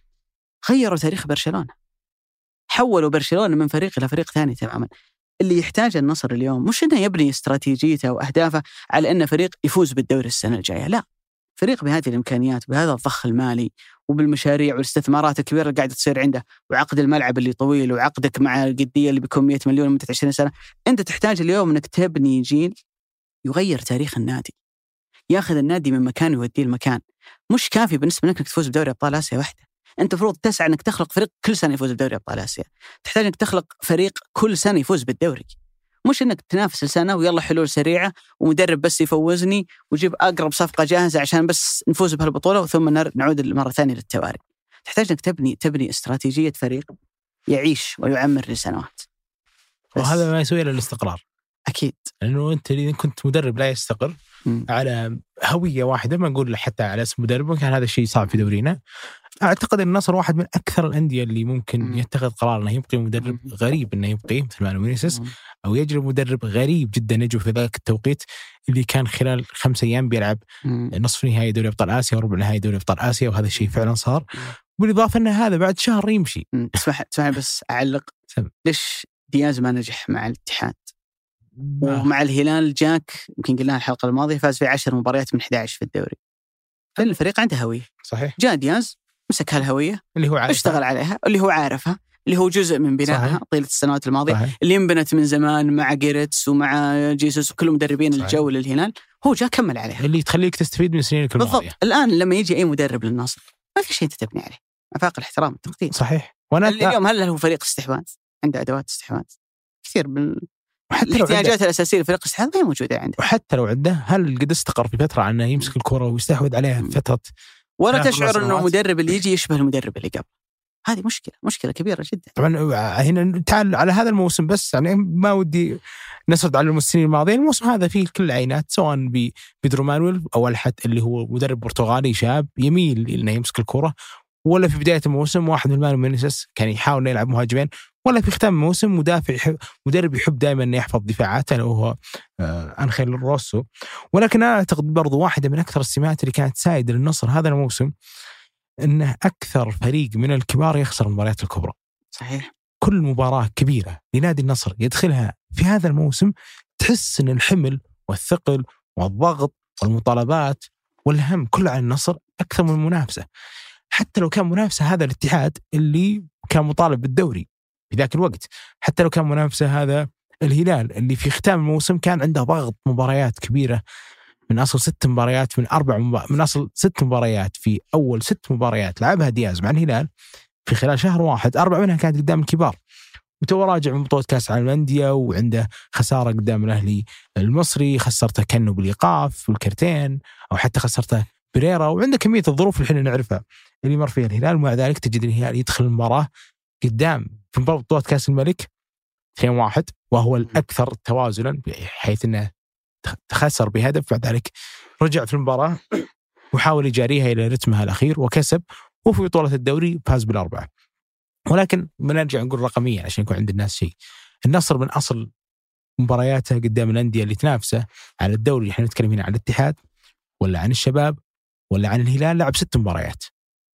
غيروا تاريخ برشلونة، حولوا برشلونة من فريق إلى فريق ثاني تماما. اللي يحتاج النصر اليوم مش إنه يبني استراتيجيته وأهدافه على إنه فريق يفوز بالدوري السنة الجاية، لا، فريق بهذه الإمكانيات، بهذا الضخ المالي، وبالمشاريع والاستثمارات الكبيرة اللي قاعدة تصير عنده، وعقد الملعب اللي طويل، وعقدك مع القدية اللي بيكون مئة مليون لمدة عشرين سنة. أنت تحتاج اليوم إنك تبني جيل يغير تاريخ النادي، ياخذ النادي من مكان ويوديه المكان. مش كافي بالنسبة لك تفوز بدوري أبطال آسيا واحدة، أنت مفروض تسعى إنك تخلق فريق كل سنة يفوز بدوري أبطال آسيا. تحتاج إنك تخلق فريق كل سنة يفوز بالدوري، مش إنك تنافس السنة ويلا حلول سريعة ومدرب بس يفوزني وجيب أقرب صفقة جاهزة عشان بس نفوز بهالبطولة وثم نعود مرة ثانية للتواري. تحتاج إنك تبني تبني استراتيجية فريق يعيش ويعمر لسنوات. وهذا ما يسوي إلى الاستقرار. أكيد، لأنه أنت إذا كنت مدرب لا يستقر م. على هوية واحدة، ما نقول حتى على اسم مدرب، وكان هذا الشيء صعب في دورينا. أعتقد أن النصر واحد من أكثر الأندية اللي ممكن م. يتخذ قرار أنه يبقي مدرب م. غريب أنه يبقيه مثل مانو مينيسيس، أو يجلب مدرب غريب جدا يجوا في ذاك التوقيت اللي كان خلال خمسة أيام بيلعب م. نصف نهائي دوري أبطال آسيا وربع نهائي دوري أبطال آسيا، وهذا الشيء فعلا صار. بالإضافة أن هذا بعد شهر يمشي. تسمح تسمح بس أعلق، ليش دياز ما نجح مع الاتحاد ومع الهلال؟ جاك يمكن قلنا الحلقة الماضية فاز في عشر مباريات من أحد عشر في الدوري، لأن الفريق عنده هوية. صحيح. جاء دياز مسك هالهوية اللي هو عارفها، اشتغل عليها، اللي هو عارفها، اللي هو جزء من بنائها طيلة السنوات الماضية. صحيح. اللي انبنت من زمان مع جيرتس ومع جيسوس وكل مدربين. صحيح. الجو للهلال هو جاء كمل عليها، اللي تخليك تستفيد من سنينك الماضية. بالضبط. الآن لما يجي أي مدرب للنصر ما في شيء تبني عليه، أفاق الاحترام والتقدير. صحيح. وأنا اليوم هل هو فريق استحواذ؟ عنده أدوات استحواذ كثير من الاحتياجات الأساسية لفريق الاستحواذ غير موجودة عنده. وحتى لو عنده، هل قد استقر في فترة عنه يمسك الكرة ويستحوذ عليها فترة؟ ولا تشعر أنه المدرب اللي يجي يشبه المدرب اللي قبل. هذه مشكلة مشكلة كبيرة جدا. طبعا هنا تعال على هذا الموسم بس، يعني ما ودي نسرد على الموسمين الماضيين. الموسم هذا فيه كل العينات، سواء ببيدرو مانويل أول حد اللي هو مدرب برتغالي شاب يميل إنه يمسك الكرة، ولا في بداية الموسم واحد من المانو مينيسيس كان يحاول يلعب مهاجمين، ولا في ختام الموسم مدافع يحب مدرب يحب دائما أن يحفظ دفاعاته لو هو آه أنخيل روسو. ولكن أنا أعتقد برضو واحدة من أكثر السمات اللي كانت سائدة للنصر هذا الموسم أنه أكثر فريق من الكبار يخسر المباريات الكبرى. صحيح. كل مباراة كبيرة لنادي النصر يدخلها في هذا الموسم تحس أن الحمل والثقل والضغط والمطالبات والهم كله على النصر أكثر من المنافسة. حتى لو كان منافسة هذا الاتحاد اللي كان مطالب بالدوري في ذاك الوقت، حتى لو كان منافسة هذا الهلال اللي في ختام الموسم كان عنده ضغط مباريات كبيرة، من أصل ست مباريات من أربع مباريات من أصل ست مباريات في أول ست مباريات لعبها دياز مع الهلال في خلال شهر واحد، أربع منها كانت قدام الكبار، وتو راجع من بطولة كأس العالم للأندية وعنده خسارة قدام الأهلي المصري، خسرته كأنه بالإيقاف والكرتين، أو حتى خسرته بريرا، وعنده كمية الظروف اللي احنا نعرفها اللي مر فيها الهلال. ومع ذلك تجد الهلال يدخل المباراة قدام في بطولة كأس الملك اثنين واحد، وهو الأكثر توازنا بحيث أنه تخسر بهدف، بعد ذلك رجع في المباراة وحاول يجاريها إلى رتمها الأخير وكسب، وفي بطولة الدوري فاز بالأربعة. ولكن بنرجع نقول رقميا عشان يكون عند الناس شيء، النصر من أصل مبارياته قدام الأندية اللي تنافسه على الدوري، احنا نتكلم هنا عن الاتحاد ولا عن الشباب ولا عن الهلال، لعب ست مباريات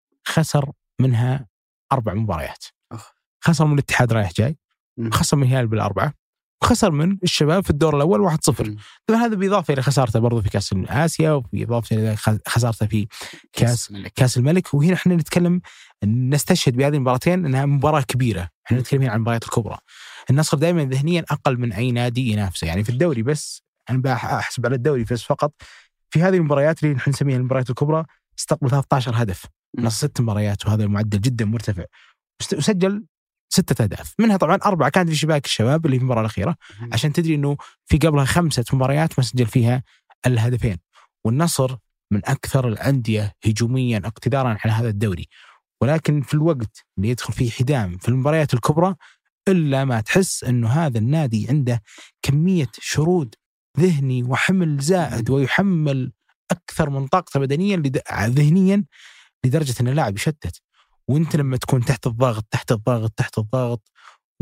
خسر منها أربع مباريات. خسر من الاتحاد رايح جاي، خسر من الهلال بالأربعة، وخسر من الشباب في الدور الأول واحد صفر. طبعا هذا بإضافة إلى خسارته برضو في كأس آسيا، وبإضافة إلى خسارته في كأس كأس الملك. وهنا احنا نتكلم نستشهد بهذه المباراتين أنها مباراة كبيرة، احنا نتكلم عن المباريات الكبرى. النصر دائما ذهنيا أقل من أي نادي ينافسه، يعني في الدوري بس أنا بحسب على الدوري بس فقط في هذه المباريات اللي نحن نسميها المباريات الكبرى استقبل ثلاثة عشر هدف من ست مباريات، وهذا المعدل جدا مرتفع، وسجل ستة أهداف منها طبعا أربعة كانت في شباك الشباب اللي في المباراة الأخيرة، عشان تدري أنه في قبلها خمسة مباريات ما سجل فيها الهدفين. والنصر من أكثر الأندية هجوميا اقتدارا على هذا الدوري، ولكن في الوقت اللي يدخل فيه حدام في المباريات الكبرى إلا ما تحس أنه هذا النادي عنده كمية شرود ذهني وحمل زائد، ويحمل أكثر من طاقته بدنيا ذهنيا لدرجة أن اللاعب يشتت. وانت لما تكون تحت الضغط تحت الضغط تحت الضغط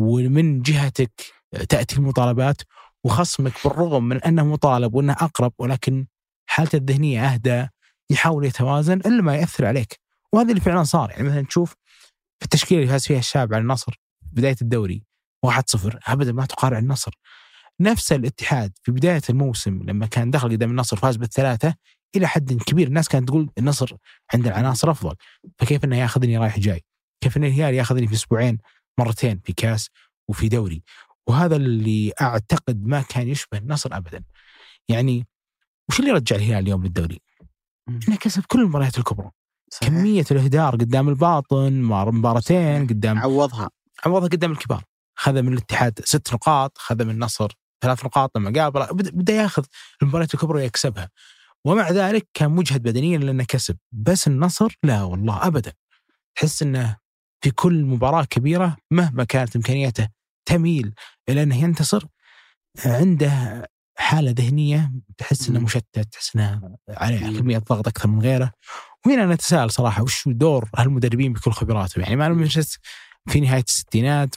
ومن جهتك تأتي المطالبات، وخصمك بالرغم من أنه مطالب وأنه أقرب ولكن حالته الذهنية أهدى يحاول يتوازن، إلا ما يأثر عليك. وهذا اللي فعلا صار. يعني مثلا تشوف في التشكيلة اللي فاز فيها الشاب على النصر بداية الدوري واحد صفر، أبدا ما تقارع النصر. نفس الاتحاد في بداية الموسم لما كان دخل قدام النصر فاز بالثلاثة، إلى حد كبير الناس كانت تقول النصر عند العناصر أفضل، فكيف أنه يأخذني رايح جاي، كيف أنه الهلال يأخذني في أسبوعين مرتين في كاس وفي دوري. وهذا اللي أعتقد ما كان يشبه النصر أبدا. يعني وش اللي رجع الهلال اليوم للدوري؟ إنه كسب كل المباريات الكبرى. صحيح. كمية الإهدار قدام الباطن، مباراتين قدام عوضها عوضها قدام الكبار. خذ من الاتحاد ست نقاط، خذ من النصر ثلاث نقاط لما قابل، بدأ يأخذ المباريات الكبرى ويكسبها، ومع ذلك كان مجهد بدنيا لأنه كسب. بس النصر لا والله أبدا، تحس أنه في كل مباراة كبيرة مهما كانت إمكانياته تميل إلى أنه ينتصر، عنده حالة ذهنية تحس أنه مشتت، تحس أنه عليه كمية ضغط أكثر من غيره. وهنا نتساءل صراحة وش دور هالمدربين بكل خبراتهم. يعني ما نمشت في نهاية الستينات،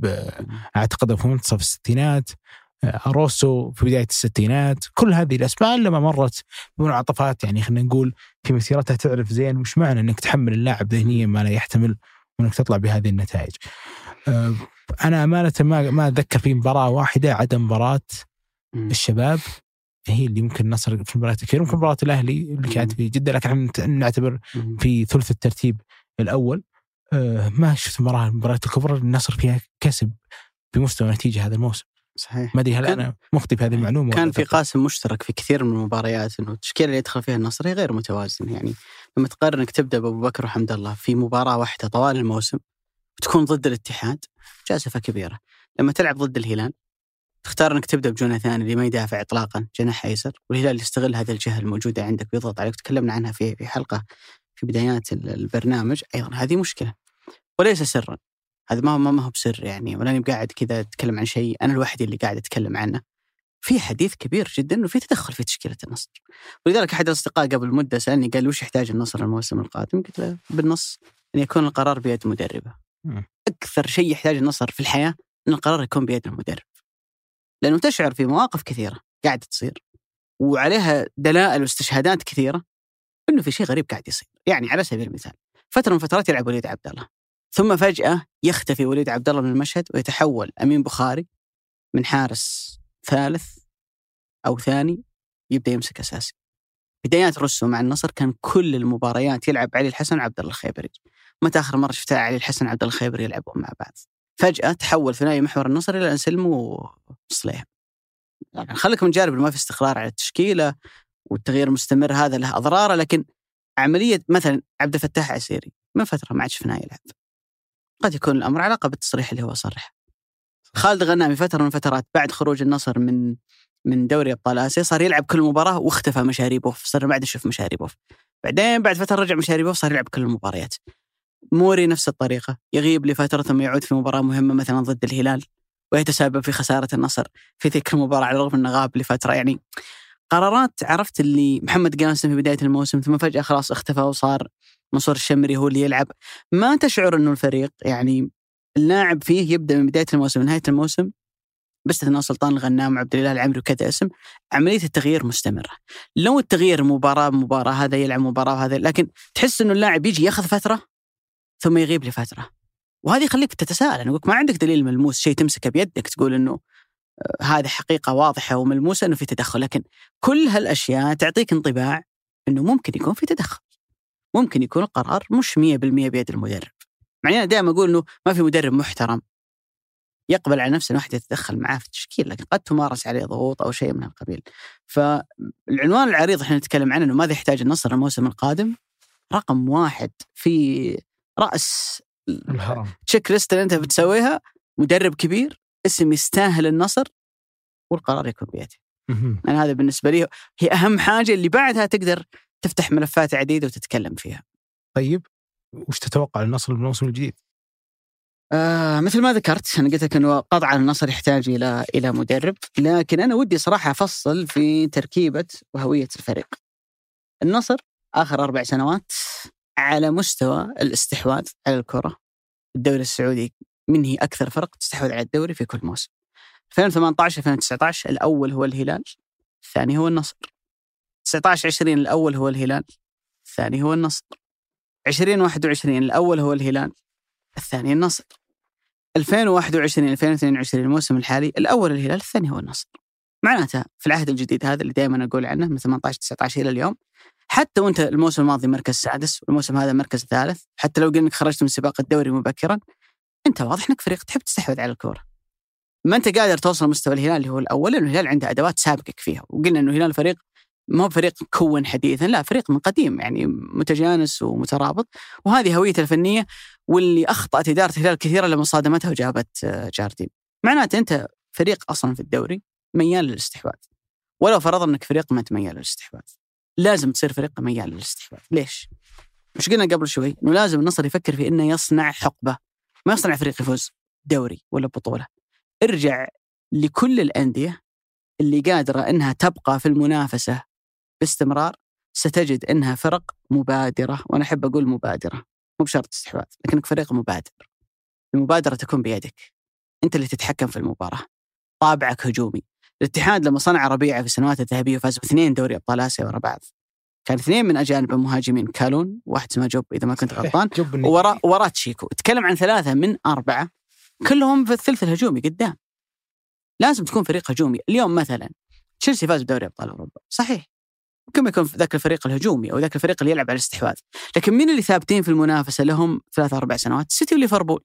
أعتقد في منتصف الستينات، روسو في بداية الستينات، كل هذه الأسماء لما مرت بمنعطفات، يعني خلينا نقول في مسيرتها تعرف زين وش معنى أنك تحمل اللاعب ذهنيا ما لا يحتمل وأنك تطلع بهذه النتائج. أنا أمانة ما ما أتذكر في مباراة واحدة عدا مباراة الشباب هي اللي ممكن النصر في المباريات الكبيرة، ممكن مباراة الأهلي اللي كانت في جدة، لكن نعتبر في ثلث الترتيب الأول. ما شفت مباراة المباريات الكبرى النصر فيها كسب بمستوى نتيجة هذا الموسم. صحيح. ما أدري هل أنا مخطئ في هذه المعلومة؟ كان في قاسم مشترك في كثير من المباريات إنه التشكيلة اللي يدخل فيها النصر هي غير متوازن. يعني لما تقارن إنك تبدأ بأبو بكر وحمد الله في مباراة واحدة طوال الموسم وتكون ضد الاتحاد جازفة كبيرة. لما تلعب ضد الهلال تختار إنك تبدأ بجوناثان اللي ما يدافع إطلاقا جناح أيسر، والهلال يستغل هذه الجهة الموجودة عندك ويضغط عليك. تكلمنا عنها في في حلقة في بدايات البرنامج أيضا. هذه مشكلة. وليس سرا. هذا ما هو ما هو بسر يعني، ولا أنا قاعد كذا أتكلم عن شيء أنا الوحيد اللي قاعد أتكلم عنه. في حديث كبير جدا وفي تدخل في تشكيلة النصر. ولذلك أحد الأصدقاء قبل مدة سألني قال وش يحتاج النصر الموسم القادم؟ قلت له بالنص أن يكون القرار بيد مدربه. أكثر شيء يحتاج النصر في الحياة أن القرار يكون بيد المدرب، لأنه تشعر في مواقف كثيرة قاعدة تصير وعليها دلائل واستشهادات كثيرة إنه في شيء غريب قاعد يصير. يعني على سبيل المثال فترة من فترات يلعب وليد عبد الله، ثم فجأة يختفي وليد عبد الله من المشهد ويتحول أمين بخاري من حارس ثالث أو ثاني يبدأ يمسك أساسي. بدايات رسو مع النصر كان كل المباريات يلعب علي الحسن وعبد الله الخيبري. متى آخر مرة شفتها علي الحسن وعبد الله الخيبري يلعبون مع بعض؟ فجأة تحول ثنائي محور النصر إلى أنسلم وصليح. يعني خليك من جانب ما في استقرار على التشكيلة والتغيير المستمر هذا له أضراره، لكن عملية مثلا عبد الفتاح عسيري من فترة ما عاد شفناه يلعب، قد يكون الأمر علاقة بالتصريح اللي هو صرح. خالد غنامي فترة من فترات بعد خروج النصر من من دوري أبطال آسيا صار يلعب كل مباراة واختفى مشاريبوف، صار ما عاد نشوف مشاريبوف. بعدين بعد فترة رجع مشاريبوف صار يلعب كل المباريات. موري نفس الطريقة، يغيب لفترة ثم يعود في مباراة مهمة مثلا ضد الهلال ويتسبب في خسارة النصر في تلك المباراة على الرغم أنه غاب لفترة. يعني قرارات عرفت اللي محمد قاسم في بداية الموسم ثم فجأة خلاص اختفى وصار منصور الشمري هو اللي يلعب. ما تشعر أنه الفريق يعني اللاعب فيه يبدأ من بداية الموسم نهاية الموسم باستثناء سلطان الغنام وعبد الله العمري وكذا اسم، عملية التغيير مستمرة. لو التغيير مباراة بمباراة هذا يلعب مباراة وهذا، لكن تحس إنه اللاعب يجي ياخذ فترة ثم يغيب لفترة، وهذه يخليك تتساءل. أنا أقولك ما عندك دليل ملموس شيء تمسكه بيدك تقول إنه هذه حقيقة واضحة وملموسة إنه في تدخل، لكن كل هالأشياء تعطيك انطباع إنه ممكن يكون في تدخل، ممكن يكون القرار مش مية بالمية بيد المدرب. معني أنا دائما أقول إنه ما في مدرب محترم يقبل على نفسه واحد يتدخل معاه في التشكيل، لكن قد تمارس عليه ضغوط أو شيء من القبيل. فالعنوان العريض احنا نتكلم عنه إنه ماذا يحتاج النصر الموسم القادم، رقم واحد في رأس الهرم تشيك ليست اللي أنت بتسويها مدرب كبير اسم يستاهل النصر والقرار يكون بيده. يعني هذا بالنسبة لي هي أهم حاجة اللي بعدها تقدر تفتح ملفات عديدة وتتكلم فيها. طيب وش تتوقع النصر بالموسم الجديد؟ آه مثل ما ذكرت أنا قلت لك أنه قطعا النصر يحتاج إلى إلى مدرب، لكن أنا ودي صراحة أفصل في تركيبة وهوية الفريق. النصر آخر أربع سنوات على مستوى الاستحواذ على الكرة الدوري السعودي من هي أكثر فرق تستحوذ على الدوري في كل موسم. ألفين وثمانية عشر ألفين وتسعة عشر الأول هو الهلال، الثاني هو النصر. تسعة عشر عشرين الأول هو الهلال، الثاني هو النصر. عشرين واحد وعشرين الأول هو الهلال، الثاني النصر. ألفين وواحد وعشرين ألفين واثنين وعشرين الموسم الحالي الأول الهلال، الثاني هو النصر. معناتها في العهد الجديد هذا اللي دائما أقول عنه من ثمانية عشر تسعة عشر إلى اليوم، حتى وأنت الموسم الماضي مركز سادس والموسم هذا مركز ثالث، حتى لو قلنا خرجت من سباق الدوري مبكرا، أنت واضح أنك فريق تحب تستحوذ على الكرة. ما أنت قادر توصل مستوى الهلال اللي هو الأول، لأنه الهلال عنده أدوات سابقك فيها. وقلنا أنه الهلال فريق ما هو فريق كون حديثا، لا فريق من قديم يعني متجانس ومترابط، وهذه هويته الفنية واللي أخطأت إدارة الهلال كثيرا لما صادمتها وجابت جاردين. معناته أنت فريق أصلا في الدوري ميال للاستحواذ، ولو فرضنا أنك فريق ما تميل للاستحواذ لازم تصير فريق ميال للاستحواذ. ليش؟ مش قلنا قبل شوي إنه لازم النصر يفكر في إنه يصنع حقبة، ما يصنع فريق يفوز دوري ولا بطولة. ارجع لكل الأندية اللي قادرة إنها تبقى في المنافسة باستمرار، ستجد إنها فرق مبادرة. وأنا أحب أقول مبادرة مو بشرط استحواذ، لكنك فريق مبادر. المبادرة تكون بيدك، أنت اللي تتحكم في المباراة، طابعك هجومي. الاتحاد لما صنع ربيعة في السنوات الذهبية وفاز باثنين دوري أبطال آسيا ورا بعض، كان اثنين من أجانب المهاجمين، كالون واحد اسمه جوب إذا ما كنت غلطان، ورا ورا تشيكو. تكلم عن ثلاثة من أربعة كلهم في الثلث الهجومي قدام. لازم تكون فريق هجومي. اليوم مثلا تشيلسي فاز بدوري أبطال أوروبا، صحيح ممكن يكون ذاك الفريق الهجومي أو ذاك الفريق اللي يلعب على الاستحواذ، لكن مين اللي ثابتين في المنافسة لهم ثلاثة أربع سنوات؟ سيتي وليفربول.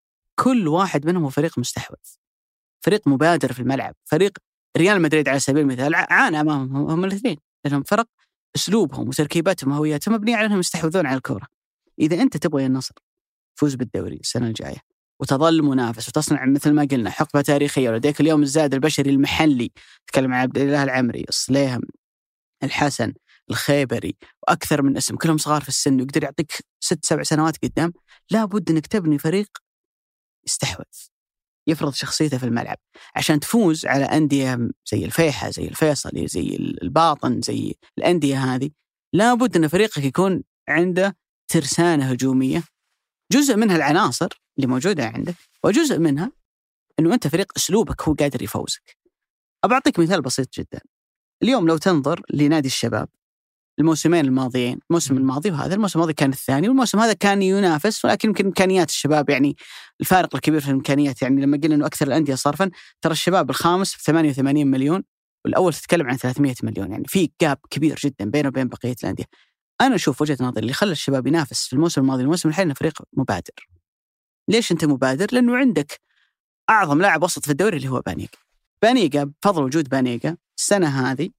كل واحد منهم هو فريق مستحوذ، فريق مبادر في الملعب. فريق ريال مدريد على سبيل المثال عانى أمامهم هم الاثنين، لأنهم فرق أسلوبهم وتركيباتهم وهوياتهم مبنية على أنهم يستحوذون على الكرة. إذا أنت تبغى النصر فوز بالدوري السنة الجاية وتظل منافس وتصنع مثل ما قلنا حقبة تاريخية، ولديك اليوم الزاد البشري المحلي، تكلم عن عبد الله العمري، الصليهم، الحسن، الخيبري، وأكثر من اسم كلهم صغار في السن، ويقدر يعطيك ست سبع سنوات قدام لابد أنك تبني فريق يستحوذ، يفرض شخصيته في الملعب عشان تفوز على أندية زي الفيحة، زي الفيصلي، زي الباطن، زي الأندية هذه. لابد أن فريقك يكون عنده ترسانة هجومية، جزء منها العناصر اللي موجودة عندك، وجزء منها أنه أنت فريق أسلوبك هو قادر يفوزك. أبعطيك مثال بسيط جدا. اليوم لو تنظر لنادي الشباب الموسمين الماضيين، الموسم الماضي وهذا الموسم الماضي كان الثاني، والموسم هذا كان ينافس، ولكن يمكن إمكانيات الشباب يعني الفارق الكبير في الإمكانيات. يعني لما قلنا إنه أكثر الأندية صرفا، ترى الشباب الخامس بثمانية وثمانين مليون والأول تتكلم عن ثلاثمائة مليون، يعني في جاب كبير جدا بينه وبين بقية الأندية. أنا أشوف وجهة نظري اللي خلى الشباب ينافس في الموسم الماضي الموسم الحالي فريق مبادر. ليش أنت مبادر؟ لأنه عندك أعظم لاعب وسط في الدوري اللي هو بانيجا. بانيجا بفضل وجود بانيجا السنة هذه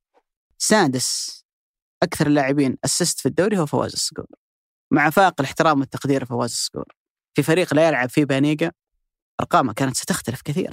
سادس أكثر اللاعبين أسست في الدوري هو فواز الصقور، مع فائق الاحترام والتقدير فواز الصقور. في فريق لا يلعب فيه بانيجا أرقامه كانت ستختلف كثيرا.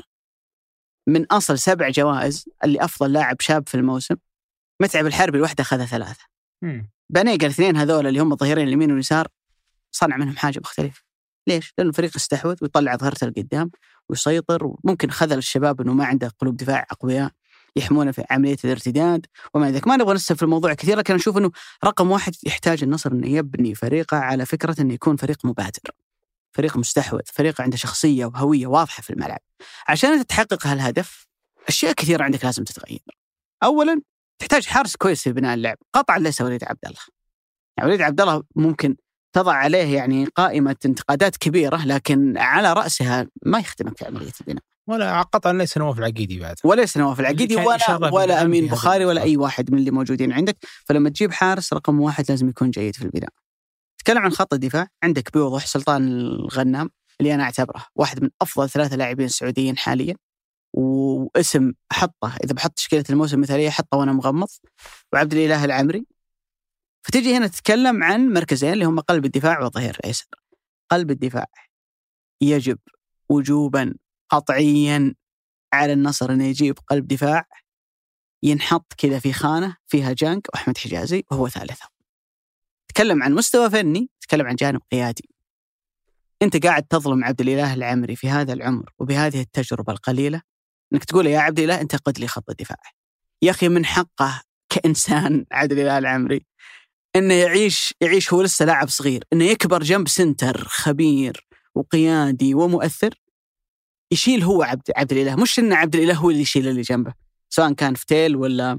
من أصل سبع جوائز اللي أفضل لاعب شاب في الموسم، متعب الحربي الوحدة أخذ ثلاثة. بانيجا الاثنين هذول اللي هم الظهيرين اليمين واليسار صنع منهم حاجة مختلفة. ليش؟ لأنه فريق استحوذ ويطلع ظهرته لقدام ويسيطر، وممكن خذل الشباب أنه ما عنده قلوب دفاع أقوياء يحمونه في عملية الارتداد وما ذلك. ما نبغى نسف في الموضوع كثير، لكن نشوف أنه رقم واحد يحتاج النصر أن يبني فريقه على فكرة أنه يكون فريق مبادر، فريق مستحوذ، فريق عنده شخصية وهوية واضحة في الملعب. عشان تحقق هالهدف أشياء كثيرة عندك لازم تتغير. أولا تحتاج حارس كويس في بناء اللعب، قطعا ليس وليد عبد الله. يعني وليد عبد الله ممكن تضع عليه يعني قائمة انتقادات كبيرة، لكن على رأسها ما يخدمك في عملية البناء. ولا قطعا ليس نواف العقيدي بعد، وليس نواف العقيدي ولا, ولا أمين بخاري ولا أي واحد من اللي موجودين عندك. فلما تجيب حارس رقم واحد لازم يكون جيد في البناء. تكلم عن خط الدفاع، عندك بوضوح سلطان الغنام اللي أنا أعتبره واحد من أفضل ثلاثة لاعبين سعوديين حاليا، واسم حطه إذا بحط تشكيلة الموسم مثالية حطه وأنا مغمض، وعبد الإله العمري. فتجي هنا تتكلم عن مركزين اللي هم قلب الدفاع وظهير الأيسر. قلب الدفاع يجب وجوبا قطعيا على النصر أن يجيب قلب دفاع ينحط كذا في خانة فيها جانك وأحمد حجازي وهو ثالثه. تكلم عن مستوى فني، تكلم عن جانب قيادي. أنت قاعد تظلم عبد الإله العمري في هذا العمر وبهذه التجربة القليلة إنك تقول يا عبد الإله أنت قد لي خط الدفاع. يا أخي من حقه كإنسان عبد الإله العمري إنه يعيش يعيش هو لسه لاعب صغير، إنه يكبر جنب سنتر خبير وقيادي ومؤثر يشيل هو عبد عبد الإله، مش إن عبد الإله هو اللي يشيل اللي جنبه، سواء كان فتيل ولا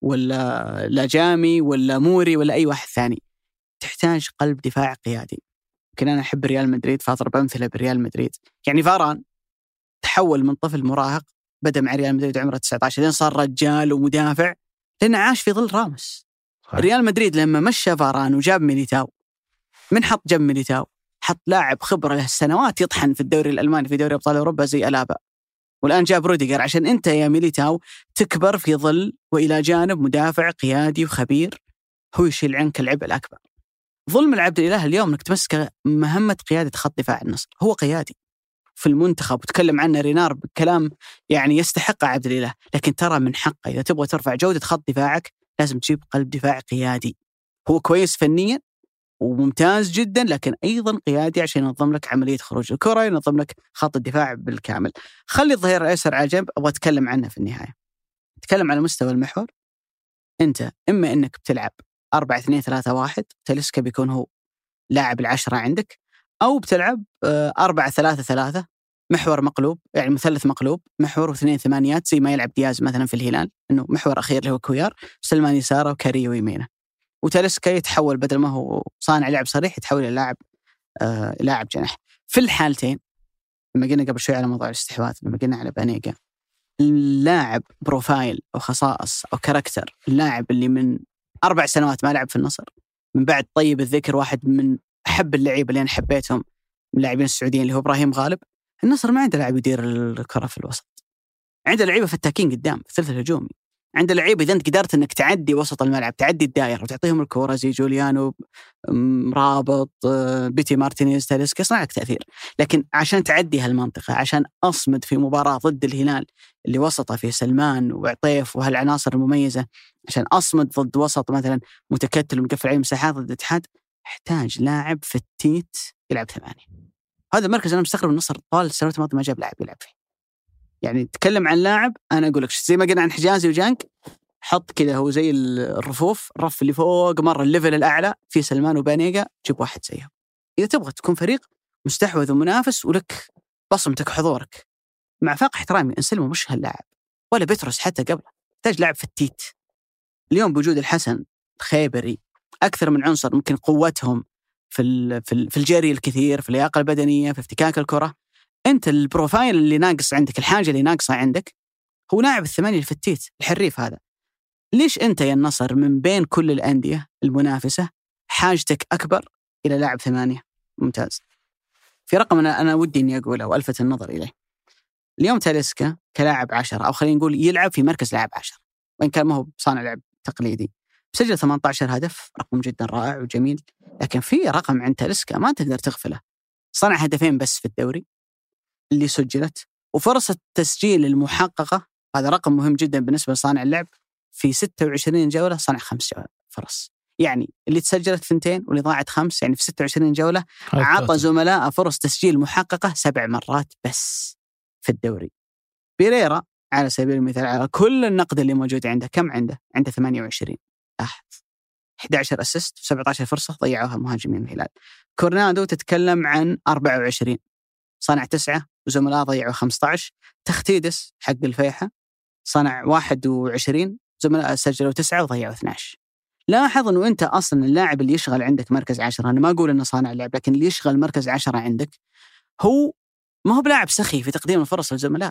ولا لاجامي ولا موري ولا أي واحد ثاني. تحتاج قلب دفاع قيادي. يمكن أنا أحب ريال مدريد فأضرب أمثلة بريال مدريد. يعني فاران تحول من طفل مراهق بدأ مع ريال مدريد عمره تسعة عشر لين صار رجال ومدافع، لأنه عاش في ظل راموس. ريال مدريد لما مشى فاران وجاب ميليتاو، من حط جنب ميليتاو حط لاعب خبرة له سنوات يطحن في الدوري الألماني في دوري أبطال أوروبا زي ألابا، والآن جاب روديجر عشان أنت يا ميليتاو تكبر في ظل وإلى جانب مدافع قيادي وخبير هو يشيل عنك العبء الأكبر. ظلم العبد الإله اليوم أنك تمسك مهمة قيادة خط دفاع النصر. هو قيادي في المنتخب وتكلم عنه رينار بكلام يعني يستحق عبد الإله، لكن ترى من حقه إذا تبغى ترفع جودة خط دفاعك لازم تجيب قلب دفاع قيادي. هو كويس فنيا وممتاز جدا، لكن أيضا قيادي عشان ينظم لك عملية خروج الكرة، ينظم لك خط الدفاع بالكامل. خلي الظهير الأيسر على جنب، أبغى أتكلم عنه في النهاية. تكلم على مستوى المحور. أنت إما إنك بتلعب أربعة اثنين ثلاثة واحد تلسكا بيكون هو لاعب العشرة عندك، أو بتلعب أربعة ثلاثة ثلاثة محور مقلوب، يعني مثلث مقلوب، محور واثنين ثمانيات زي ما يلعب دياز مثلا في الهلال، إنه محور أخير اللي هو كويار، سلمان يساره وكاريو يمينه، وتلسكا يتحول بدل ما هو صانع لعب صريح يتحول إلى لاعب آه لاعب جناح. في الحالتين لما قلنا قبل شوي على موضوع الاستحواذ، لما قلنا على بانيجا، اللاعب بروفايل أو خصائص أو كاركتر اللاعب اللي من أربع سنوات ما لعب في النصر، من بعد طيب الذكر واحد من أحب اللعيبة اللي أنا حبيتهم من اللاعبين السعوديين اللي هو إبراهيم غالب. النصر ما عنده لاعب يدير الكرة في الوسط، عنده لعيبة فتاكين قدام في الثلث الهجومي، عنده لعيبة إذا أنت قدرت أنك تعدي وسط الملعب تعدي الدائرة وتعطيهم الكرة زي جوليانو رابط بيتي مارتينيز تاليسكا يصنع لك تأثير. لكن عشان تعدي هالمنطقة، عشان أصمد في مباراة ضد الهلال اللي وسطه في سلمان وعطيف وهالعناصر المميزة، عشان أصمد ضد وسط مثلا متكتل ومقفل عليه مساحات ضد الاتحاد، يحتاج لاعب فتيت يلعب ثمانية. هذا المركز أنا مستغرب النصر طوال السنوات الماضية ما جاب لاعب يلعب فيه. يعني تكلم عن لاعب، أنا أقول لك زي ما قلنا عن حجازي وجانك، حط كذا هو زي الرفوف، الرف اللي فوق مرة الليفل الأعلى في سلمان وبانيجا، جيب واحد زيهم. إذا تبغى تكون فريق مستحوذ ومنافس ولك بصمتك حضورك، مع فاق احترامي أنسلمو مش هاللاعب ولا بترس حتى قبله، تحتاج لاعب فتيت. اليوم بوجود الحسن الخيبري أكثر من عنصر، ممكن قوتهم في في الجري الكثير، في اللياقة البدنية، في افتكاك الكرة. أنت البروفايل اللي ناقص عندك، الحاجة اللي ناقصة عندك هو لاعب الثمانية الفتيت الحريف هذا. ليش أنت يا النصر من بين كل الأندية المنافسة حاجتك أكبر إلى لاعب ثمانية؟ ممتاز. في رقم أنا أنا ودي إني أقوله وألفت النظر إليه. اليوم تاليسكا كلاعب عشرة، أو خلينا نقول يلعب في مركز لاعب عشرة، وإن كان ما هو صانع لعب تقليدي، سجل ثمانية عشر هدف، رقم جدا رائع وجميل. لكن في رقم عند تاليسكا ما تقدر تغفله، صنع هدفين بس في الدوري اللي سجلت، وفرصة تسجيل المحققة هذا رقم مهم جدا بالنسبة لصانع اللعب، في ستة وعشرين جولة صنع خمس فرص. يعني اللي تسجلت ثنتين واللي ضاعت خمس، يعني في ستة وعشرين جولة عطى زملاء فرص تسجيل محققة سبع مرات بس في الدوري. بيريرا على سبيل المثال على كل النقد اللي موجود عنده، كم عنده؟ عنده ثمانية وعشرين، لاحظ أحد عشر أسيست وسبعة عشر فرصة ضيعوها مهاجمين الهلال. كورنادو تتكلم عن أربعة وعشرين، صنع تسعة وزملاء ضيعوا خمسة عشر. تختيدس حق الفيحة صنع واحد وعشرين، زملاء سجلوا تسعة وضيعوا اثني عشر. لاحظ أنه أنت أصلا اللاعب اللي يشغل عندك مركز عشرة، أنا ما أقول أنه صانع اللعب، لكن اللي يشغل مركز عشرة عندك هو ما هو بلاعب سخي في تقديم الفرص للزملاء.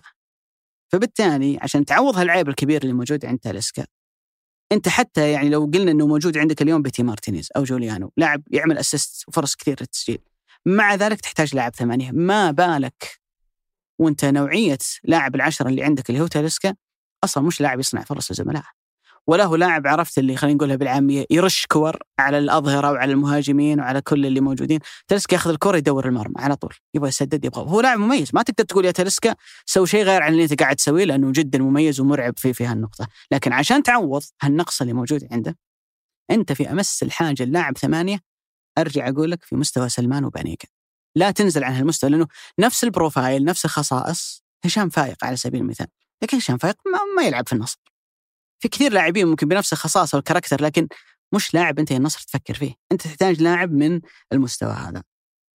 فبالتالي عشان تعوض هالعيب الكبير اللي موجود عند تاليسكا، أنت حتى يعني لو قلنا أنه موجود عندك اليوم بيتي مارتينيز أو جوليانو، لاعب يعمل أسيست وفرص كثير للتسجيل، مع ذلك تحتاج لاعب ثمانية. ما بالك وأنت نوعية لاعب العشرة اللي عندك اللي هو تاليسكا أصلا مش لاعب يصنع فرص للزملاء، ولا هو لاعب عرفت اللي خلينا نقولها بالعامية يرش كور على الأظهرة وعلى المهاجمين وعلى كل اللي موجودين. تاليسكا ياخذ الكرة يدور المرمى على طول، يبغى يسدد، يبغى، هو لاعب مميز. ما تقدر تقول يا تاليسكا سوي شيء غير عن اللي انت قاعد تسويه، لأنه جدا مميز ومرعب في في هالنقطة. لكن عشان تعوض هالنقص اللي موجود عنده، أنت في أمس الحاجة اللاعب ثمانية. أرجع أقول لك في مستوى سلمان وبانيجا، لا تنزل عن هالمستوى، لأنه نفس البروفايل نفس الخصائص. هشام فايق على سبيل المثال، لكن هشام فايق ما, ما يلعب في النصر. في كثير لاعبين ممكن بنفس الخصائص والكاركتر، لكن مش لاعب أنت النصر تفكر فيه. أنت تحتاج لاعب من المستوى هذا.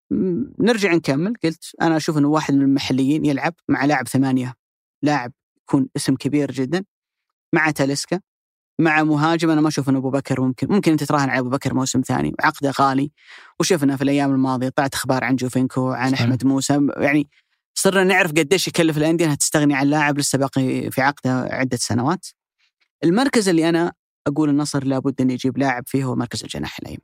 نرجع نكمل. قلت أنا أشوف أنه واحد من المحليين يلعب مع لاعب ثمانية، لاعب يكون اسم كبير جدا، مع تاليسكا، مع مهاجم. أنا ما أشوف أنه أبو بكر ممكن ممكن أنت تراهن على أبو بكر موسم ثاني، عقده غالي، وشفنا في الأيام الماضية طلعت أخبار عن جوفينكو، عن أحمد موسى، يعني صرنا نعرف قديش يكلف الأندية أنها تستغني عن لاعب لسه باقي في عقده عدة سنوات. المركز اللي أنا أقول النصر لابد أن يجيب لاعب فيه هو مركز الجناح الأيمن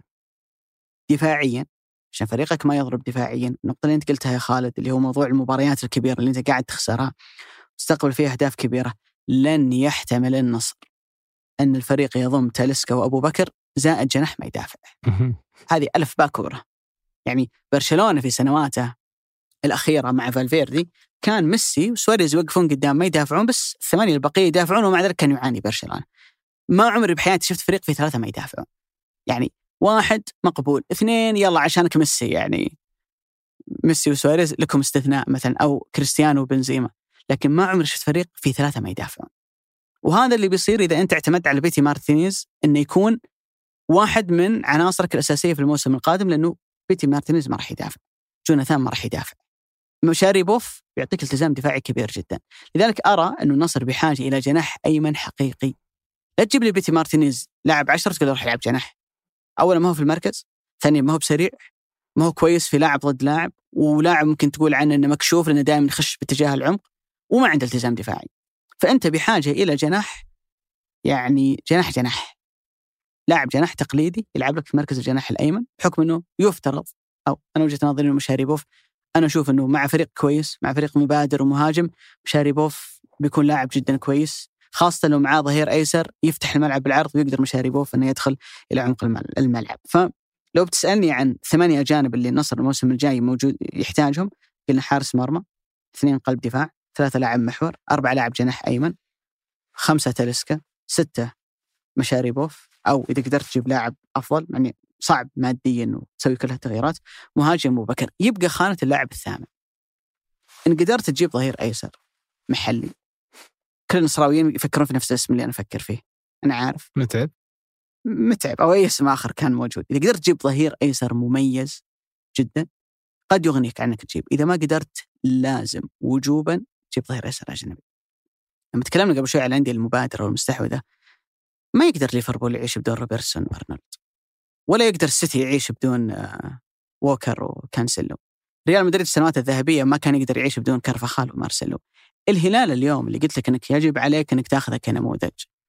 دفاعيا، عشان فريقك ما يضرب دفاعيا. النقطة اللي أنت قلتها يا خالد اللي هو موضوع المباريات الكبيرة اللي أنت قاعد تخسرها تستقبل فيها أهداف كبيرة، لن يحتمل النصر أن الفريق يضم تاليسكا وأبو بكر زائد جناح ما يدافع. هذه ألف باء كبرى. يعني برشلونة في سنواته الأخيرة مع فالفيردي كان ميسي وسواريز يوقفون قدام ما يدافعون، بس الثمانية البقية يدافعون، ومع ذلك كان يعاني برشلونة. ما عمري بحياتي شفت فريق في ثلاثة ما يدافعون. يعني واحد مقبول، اثنين يلا عشانك ميسي، يعني ميسي وسواريز لكم استثناء مثلا، أو كريستيانو وبنزيما، لكن ما عمري شفت فريق في ثلاثة ما يدافعون. وهذا اللي بيصير إذا أنت اعتمدت على بيتي مارتينيز إنه يكون واحد من عناصرك الأساسية في الموسم القادم، لأنه بيتي مارتينيز ما راح يدافع، جوناثان ما راح يدافع، مشاريبوف بيعطيك التزام دفاعي كبير جدا. لذلك أرى أنه النصر بحاجة إلى جناح أيمن حقيقي. لا تجيب لي بيتي مارتينيز لاعب عشرة تقول راح يلعب جناح. أولا ما هو في المركز، ثانيا ما هو بسريع، ما هو كويس في لاعب ضد لاعب، ولاعب ممكن تقول عنه إنه مكشوف لأنه دائما يخش باتجاه العمق وما عنده التزام دفاعي. فأنت بحاجة إلى جناح، يعني جناح جناح لاعب جناح تقليدي يلعب لك في مركز الجناح الأيمن، بحكم أنه يفترض، أو أنا وجهة نظري إنه مشاريبوف، أنا أشوف أنه مع فريق كويس، مع فريق مبادر ومهاجم، مشاريبوف بيكون لاعب جدا كويس، خاصة لو معاه ظهير أيسر يفتح الملعب بالعرض ويقدر مشاريبوف أنه يدخل إلى عمق الملعب. فلو بتسألني عن ثمانية أجانب اللي النصر الموسم الجاي موجود يحتاجهم، قلنا حارس مرمى، اثنين قلب دفاع، ثلاثة لاعب محور، أربعة لاعب جناح أيمن، خمسة تاليسكا، ستة مشاريبوف، أو إذا قدرت تجيب لاعب أفضل يعني صعب ماديا وتسوي كل هالتغييرات، مهاجم أبو بكر. يبقى خانة اللاعب الثامن. إن قدرت تجيب ظهير أيسر محلي، كل النصراويين يفكرون في نفس الاسم اللي أنا أفكر فيه، أنا عارف متعب متعب أو أي اسم آخر كان موجود. إذا قدرت تجيب ظهير أيسر مميز جدا قد يغنيك عنك تجيب. إذا ما قدرت لازم وجوبا تجيب ظهير أيسر أجنبي. لما تكلمنا قبل شوي على الأندية المبادرة والمستحوذة، ما يقدر ليفربول يعيش بدون روبرتسون وأرنولد، ولا يقدر السيتي يعيش بدون ووكر وكانسيلو. ريال مدريد السنوات الذهبية ما كان يقدر يعيش بدون كارفاخال ومارسيلو. الهلال اليوم اللي قلت لك أنك يجب عليك أنك تأخذه كنموذج،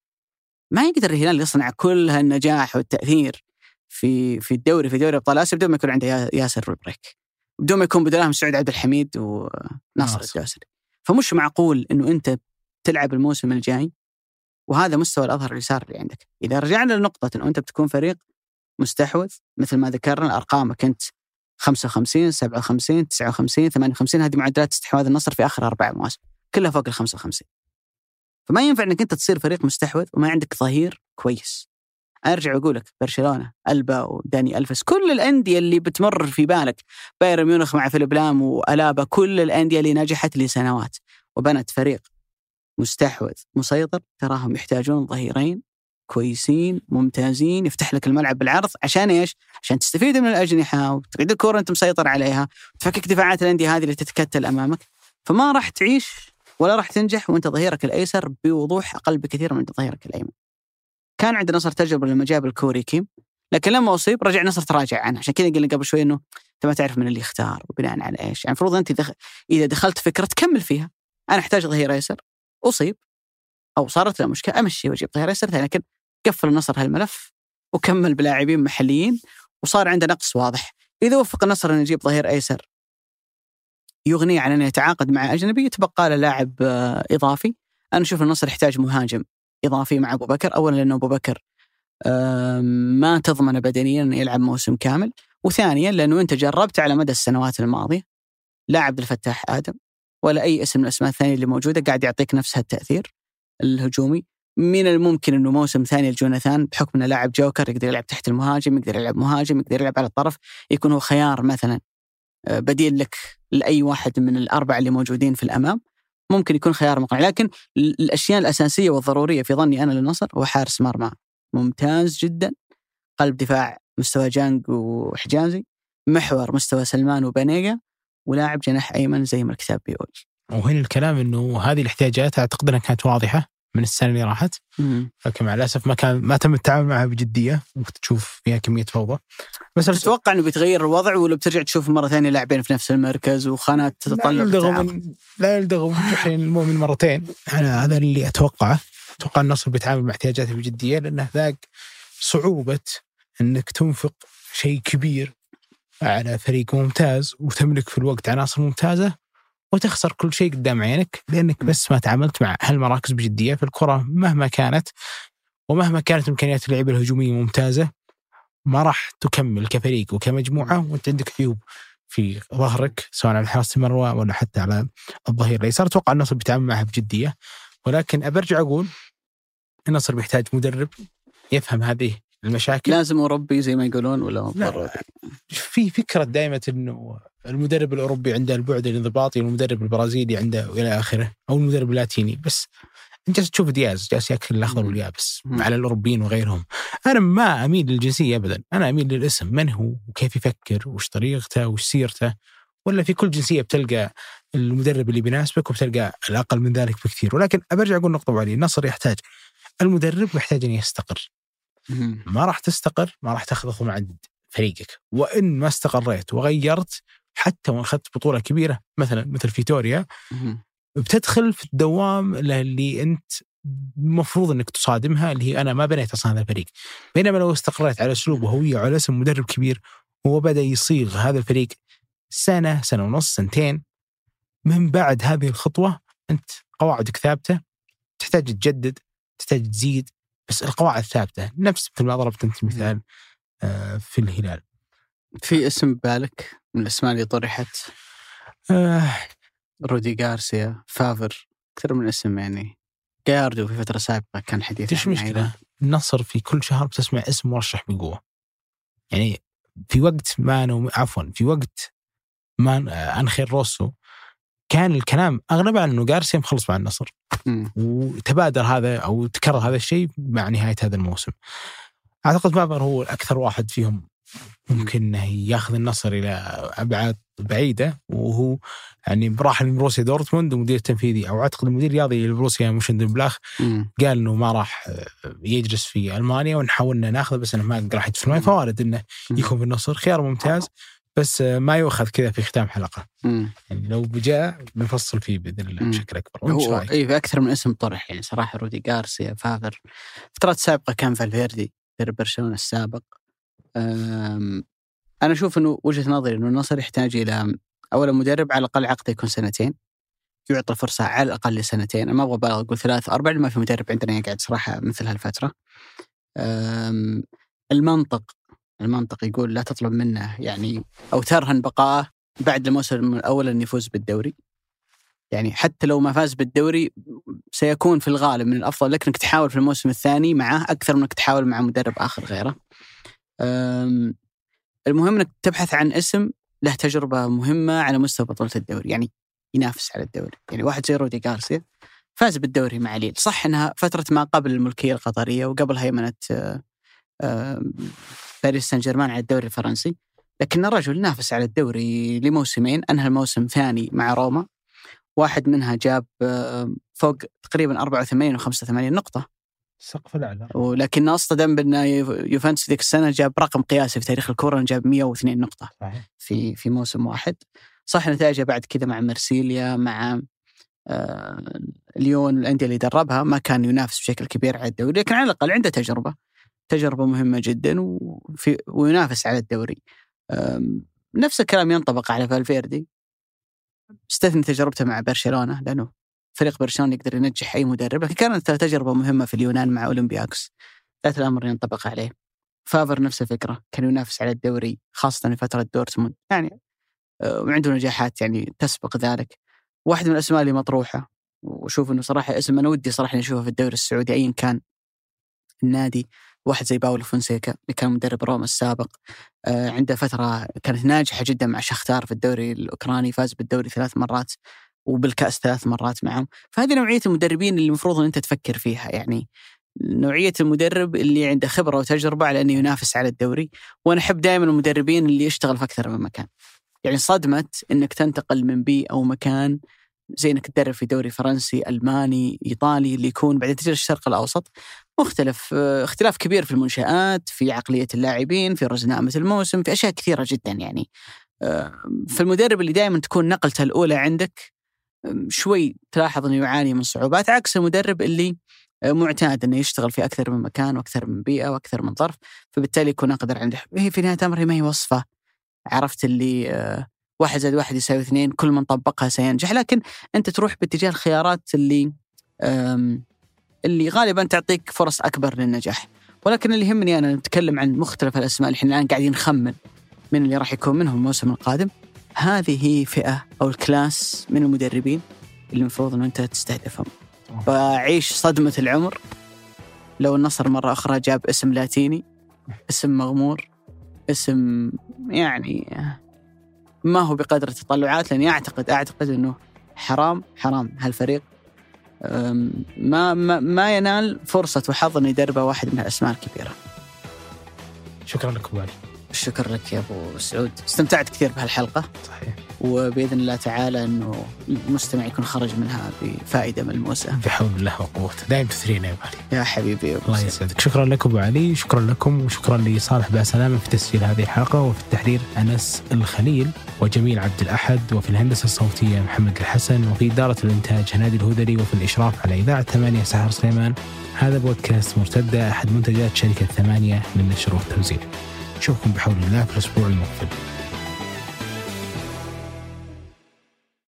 ما يقدر الهلال يصنع كل هالنجاح والتأثير في في الدوري في دوري أبطال آسيا بدون ما يكون عنده ياسر ربريك، بدون ما يكون بدلهم سعود عبد الحميد وناصر الجاسري. فمش معقول إنه أنت تلعب الموسم الجاي وهذا مستوى الأظهر اليسار اللي عندك. إذا رجعنا لنقطة إنه أنت بتكون فريق مستحوذ مثل ما ذكرنا، أرقامك أنت خمسة وخمسين سبعة وخمسين تسعة وخمسين ثمانية وخمسين، هذه معدلات استحواذ النصر في آخر أربع مواسم كلها فوق ال خمسة وخمسين. فما ينفع إنك أنت تصير فريق مستحوذ وما عندك ظهير كويس. أرجع وأقولك برشلونة ألبا وداني ألفس، كل الأندية اللي بتمر في بالك، بايرن ميونخ مع فيليب لام وألابا، كل الأندية اللي نجحت لسنوات وبنت فريق مستحوذ مسيطر، تراهم يحتاجون ظهيرين كويسين ممتازين يفتح لك الملعب بالعرض. عشان إيش؟ عشان تستفيد من الأجنحة وتقعد الكرة أنت مسيطر عليها وتفكك دفاعات الأندية هذه اللي تتكتل أمامك. فما راح تعيش ولا راح تنجح وأنت ظهيرك الأيسر بوضوح أقل بكثير من ظهيرك الأيمن. كان عند نصر تجربة لما جاب الكوري كيم، لكن لما أصيب رجع نصر تراجع عنه. عشان كذا قلنا قبل شوي إنه أنت ما تعرف من اللي يختار وبناء على إيش. يعني المفروض أنت دخ... إذا دخلت فكرة تكمل فيها. أنا أحتاج ظهير أيسر، أصيب أو صارت له مشكلة، أمشي وأجيب ظهير أيسر ثاني. لكن قفل النصر هالملف وكمل بلاعبين محليين وصار عنده نقص واضح. إذا وفق النصر أن يجيب ظهير أيسر يغني عن أن يتعاقد مع أجنبي، يتبقى له لاعب إضافي. أنا أشوف النصر يحتاج مهاجم إضافي مع أبو بكر. أولا لأنه أبو بكر ما تضمن بدنيا أن يلعب موسم كامل، وثانيا لأنه أنت جربت على مدى السنوات الماضية لا عبد الفتاح آدم ولا أي اسم من الأسماء الثانية اللي موجودة قاعد يعطيك نفس هالتأثير الهجومي. من الممكن أنه موسم ثاني الجوناثان بحكم أنه لاعب جوكر يقدر يلعب تحت المهاجم، يقدر يلعب مهاجم، يقدر يلعب على الطرف، يكون هو خيار مثلا بديل لك لأي واحد من الأربعة اللي موجودين في الأمام، ممكن يكون خيار مقنع. لكن الأشياء الأساسية والضرورية في ظني أنا للنصر هو حارس مرمى ممتاز جدا، قلب دفاع مستوى جانج وحجازي، محور مستوى سلمان وبنيجا، ولاعب جناح أيمن زي ما الكتاب بيقول. وهنا الكلام إنه هذه الاحتياجات أعتقد أنها كانت واضحة من السنة اللي راحت، لكن مع الأسف ما كان ما تم التعامل معها بجدية وتشوف فيها كمية فوضى. بس تتوقع إنه بيتغير الوضع ولا بترجع تشوف مرة ثانية لاعبين في نفس المركز وخانات تتطلب التعاقد؟ لا يلدغوا من جحين المؤمن مرتين. أنا هذا اللي أتوقعه. أتوقع النصر بيتعامل مع احتياجاته بجدية، لأنه ذاك صعوبة إنك تنفق شيء كبير على فريق ممتاز وتملك في الوقت عناصر ممتازة وتخسر كل شيء قدام عينك لأنك بس ما تعاملت مع هالمراكز بجدية. في الكرة مهما كانت ومهما كانت إمكانيات اللعيبة الهجومية ممتازة ما راح تكمل كفريق وكمجموعة وأنت عندك عيوب في ظهرك سواء على حراسة المرمى ولا حتى على الظهير الأيسر. أتوقع النصر بيتعامل معها بجدية، ولكن أبرجع أقول النصر بيحتاج مدرب يفهم هذه المشاكل. لازم أوروبي زي ما يقولون ولا لا، في فكرة دائمة إنه المدرب الأوروبي عنده البعد الانضباطي والمدرب البرازيلي عنده إلى آخره، أو المدرب اللاتيني. بس أنت تشوف دياز جالس يأكل الأخضر واليابس على الأوروبيين وغيرهم. أنا ما أميل للجنسية أبدا، أنا أميل للاسم، من هو وكيف يفكر وش طريقته وش سيرته. ولا في كل جنسية بتلقى المدرب اللي بيناسبك وبتلقى الأقل من ذلك بكثير. ولكن أبرجع أقول نقطة عليه، النصر يحتاج المدرب محتاج أن يستقر. ما راح تستقر، ما راح تاخذ مع فريقك. وإن ما استقريت وغيرت حتى وإن أخذت بطولة كبيرة مثلا مثل فيتوريا، بتدخل في الدوام اللي أنت مفروض أنك تصادمها، اللي هي أنا ما بنيت أصلا هذا الفريق. بينما لو استقريت على أسلوب وهوية وعلى اسم مدرب كبير هو بدأ يصيغ هذا الفريق سنة سنة ونص سنتين، من بعد هذه الخطوة أنت قواعدك ثابتة، تحتاج تجدد، تحتاج تزيد، بس القواعد ثابتة. نفس مثل ما ضربت أنت مثال في الهلال. في اسم بالك من الأسماء اللي طرحت؟ آه رودي غارسيا، فافر، أكثر من اسم. يعني جاردو في فترة سابقة كان حديث. إيش مشكلة؟ النصر في كل شهر بتسمع اسم مرشح بقوة. يعني في وقت ما نو... عفوا في وقت ما أنخيل روسو كان الكلام أغلب عن أنه غارسيا مخلص مع النصر، م. وتبادر هذا أو تكرر هذا الشيء مع نهاية هذا الموسم. أعتقد مابر هو الأكثر واحد فيهم ممكن ياخذ النصر إلى أبعاد بعيدة، وهو يعني راح لبروسيا دورتموند ومدير تنفيذي أو أعتقد المدير الرياضي لبروسيا موشندنبلاخ قال إنه ما راح يجلس في ألمانيا ونحاولنا ناخذه، بس أنه ما راح يدفن معي فوارد إنه يكون في النصر. خيار ممتاز، بس ما يؤخذ كذا في ختام حلقة. يعني لو بجاء بنفصل فيه بإذن الله بشكل أكبر. هو إيه في أكثر من اسم طرح يعني صراحة، رودي غارسيا، فافر. فترات سابقة كان فالفيردي مدرب برشلونة السابق. أنا أشوف إنه وجهة نظري إنه النصر يحتاج إلى أولا مدرب على الأقل عقده يكون سنتين، يعطي فرصة على الأقل لسنتين. أنا ما أبغى بالغ أقول ثلاث أربع، ما في مدرب عندنا يقعد صراحة مثل هالفترة. المنطق المنطق يقول لا تطلب منه يعني أو ترهن بقاءه بعد الموسم الأول أن يفوز بالدوري. يعني حتى لو ما فاز بالدوري سيكون في الغالب من الأفضل لك أنك تحاول في الموسم الثاني معه أكثر من أنك تحاول مع مدرب آخر غيره. المهم أنك تبحث عن اسم له تجربة مهمة على مستوى بطولة الدوري، يعني ينافس على الدوري. يعني واحد زي رودي غارسيا فاز بالدوري مع ليل، صح أنها فترة ما قبل الملكية القطرية وقبل هيمنة باريس سان جيرمان على الدوري الفرنسي، لكن الرجل نافس على الدوري لموسمين، أنهى الموسم ثاني مع روما، واحد منها جاب فوق تقريبا أربعة وثمانين وخمسة وثمانين نقطة سقف الأعلى، ولكن أصطدم بأن يوفنتوس ذيك السنة جاب رقم قياسي في تاريخ الكرة، جاب مئة واثنين نقطة صحيح. في في موسم واحد. صح نتائجه بعد كذا مع مرسيليا مع آه ليون الأندية اللي دربها ما كان ينافس بشكل كبير على الدوري، لكن على الأقل عنده تجربة تجربة مهمة جدا وفي وينافس على الدوري. نفس الكلام ينطبق على فالفيردي، استثني تجربته مع برشلونة لأنه فريق برشلونة يقدر ينجح أي مدرب، لكن كانت تجربة مهمة في اليونان مع أولمبياكس، ذات الأمر ينطبق عليه. فافر نفس الفكرة، كان ينافس على الدوري خاصة في فترة دورتموند يعني، وعنده نجاحات يعني تسبق ذلك. واحد من الأسماء اللي مطروحة وشوف إنه صراحة اسم أنا ودي صراحة نشوفه في الدوري السعودي أيا كان النادي، واحد زي باولو فونسيكا اللي كان مدرب روما السابق. آه عنده فترة كانت ناجحة جدا مع شختار في الدوري الأوكراني، فاز بالدوري ثلاث مرات وبالكأس ثلاث مرات معهم. فهذه نوعية المدربين اللي المفروض أن أنت تفكر فيها، يعني نوعية المدرب اللي عنده خبرة وتجربة على أنه ينافس على الدوري. وأنا أحب دائما المدربين اللي يشتغل في أكثر من مكان، يعني صدمة أنك تنتقل من بي أو مكان زي أنك تدرب في دوري فرنسي ألماني إيطالي اللي يكون بعدين تجي الشرق الأوسط، مختلف اختلاف كبير في المنشآت، في عقلية اللاعبين، في رزنامة الموسم، في أشياء كثيرة جدا. يعني في المدرب اللي دائما تكون نقلته الأولى عندك شوي تلاحظ أنه يعاني من صعوبات، عكس المدرب اللي معتاد أنه يشتغل في أكثر من مكان وأكثر من بيئة وأكثر من ظرف، فبالتالي يكون أقدر عنده. هي في نهاية أمره ما هي وصفة عرفت اللي واحد زائد واحد يساوي اثنين كل من طبقها سينجح، لكن أنت تروح باتجاه الخيارات اللي اللي غالبا تعطيك فرص أكبر للنجاح. ولكن اللي يهمني أنا نتكلم عن مختلف الأسماء اللي احنا الآن قاعدين نخمن من اللي راح يكون منهم الموسم القادم. هذه فئة أو الكلاس من المدربين اللي المفروض أنه أنت تستهدفهم. فعيش صدمة العمر لو النصر مرة أخرى جاب اسم لاتيني، اسم مغمور، اسم يعني ما هو بقدر التطلعات، لأني أعتقد أعتقد أنه حرام حرام هالفريق ما ما ما ينال فرصة وحظ أن يدربه واحد من الأسماء الكبيرة. شكرا لك أبو علي. شكرا لك يا أبو سعود، استمتعت كثير بهالحلقة. صحيح. وبإذن الله تعالى أنه المستمع يكون خرج منها بفائدة ملموسة بحول الله وقوته. دائما تثرينا يا أبو علي. يا حبيبي الله يسعدك. شكرا لك أبو علي، شكرا لكم، وشكرا لصالح باسلامة في تسجيل هذه الحلقة، وفي التحرير أنس الخليل وجميل عبد الأحد، وفي الهندسة الصوتية محمد الحسن، وفي إدارة الإنتاج هنادي الهدري، وفي الإشراف على إذاعة ثمانية سحر سليمان. هذا بودكاست مرتدة، أحد منتجات شركة ثمانية للنشر والتوزيع. نشوفكم بحول الله في الأسبوع المقبل.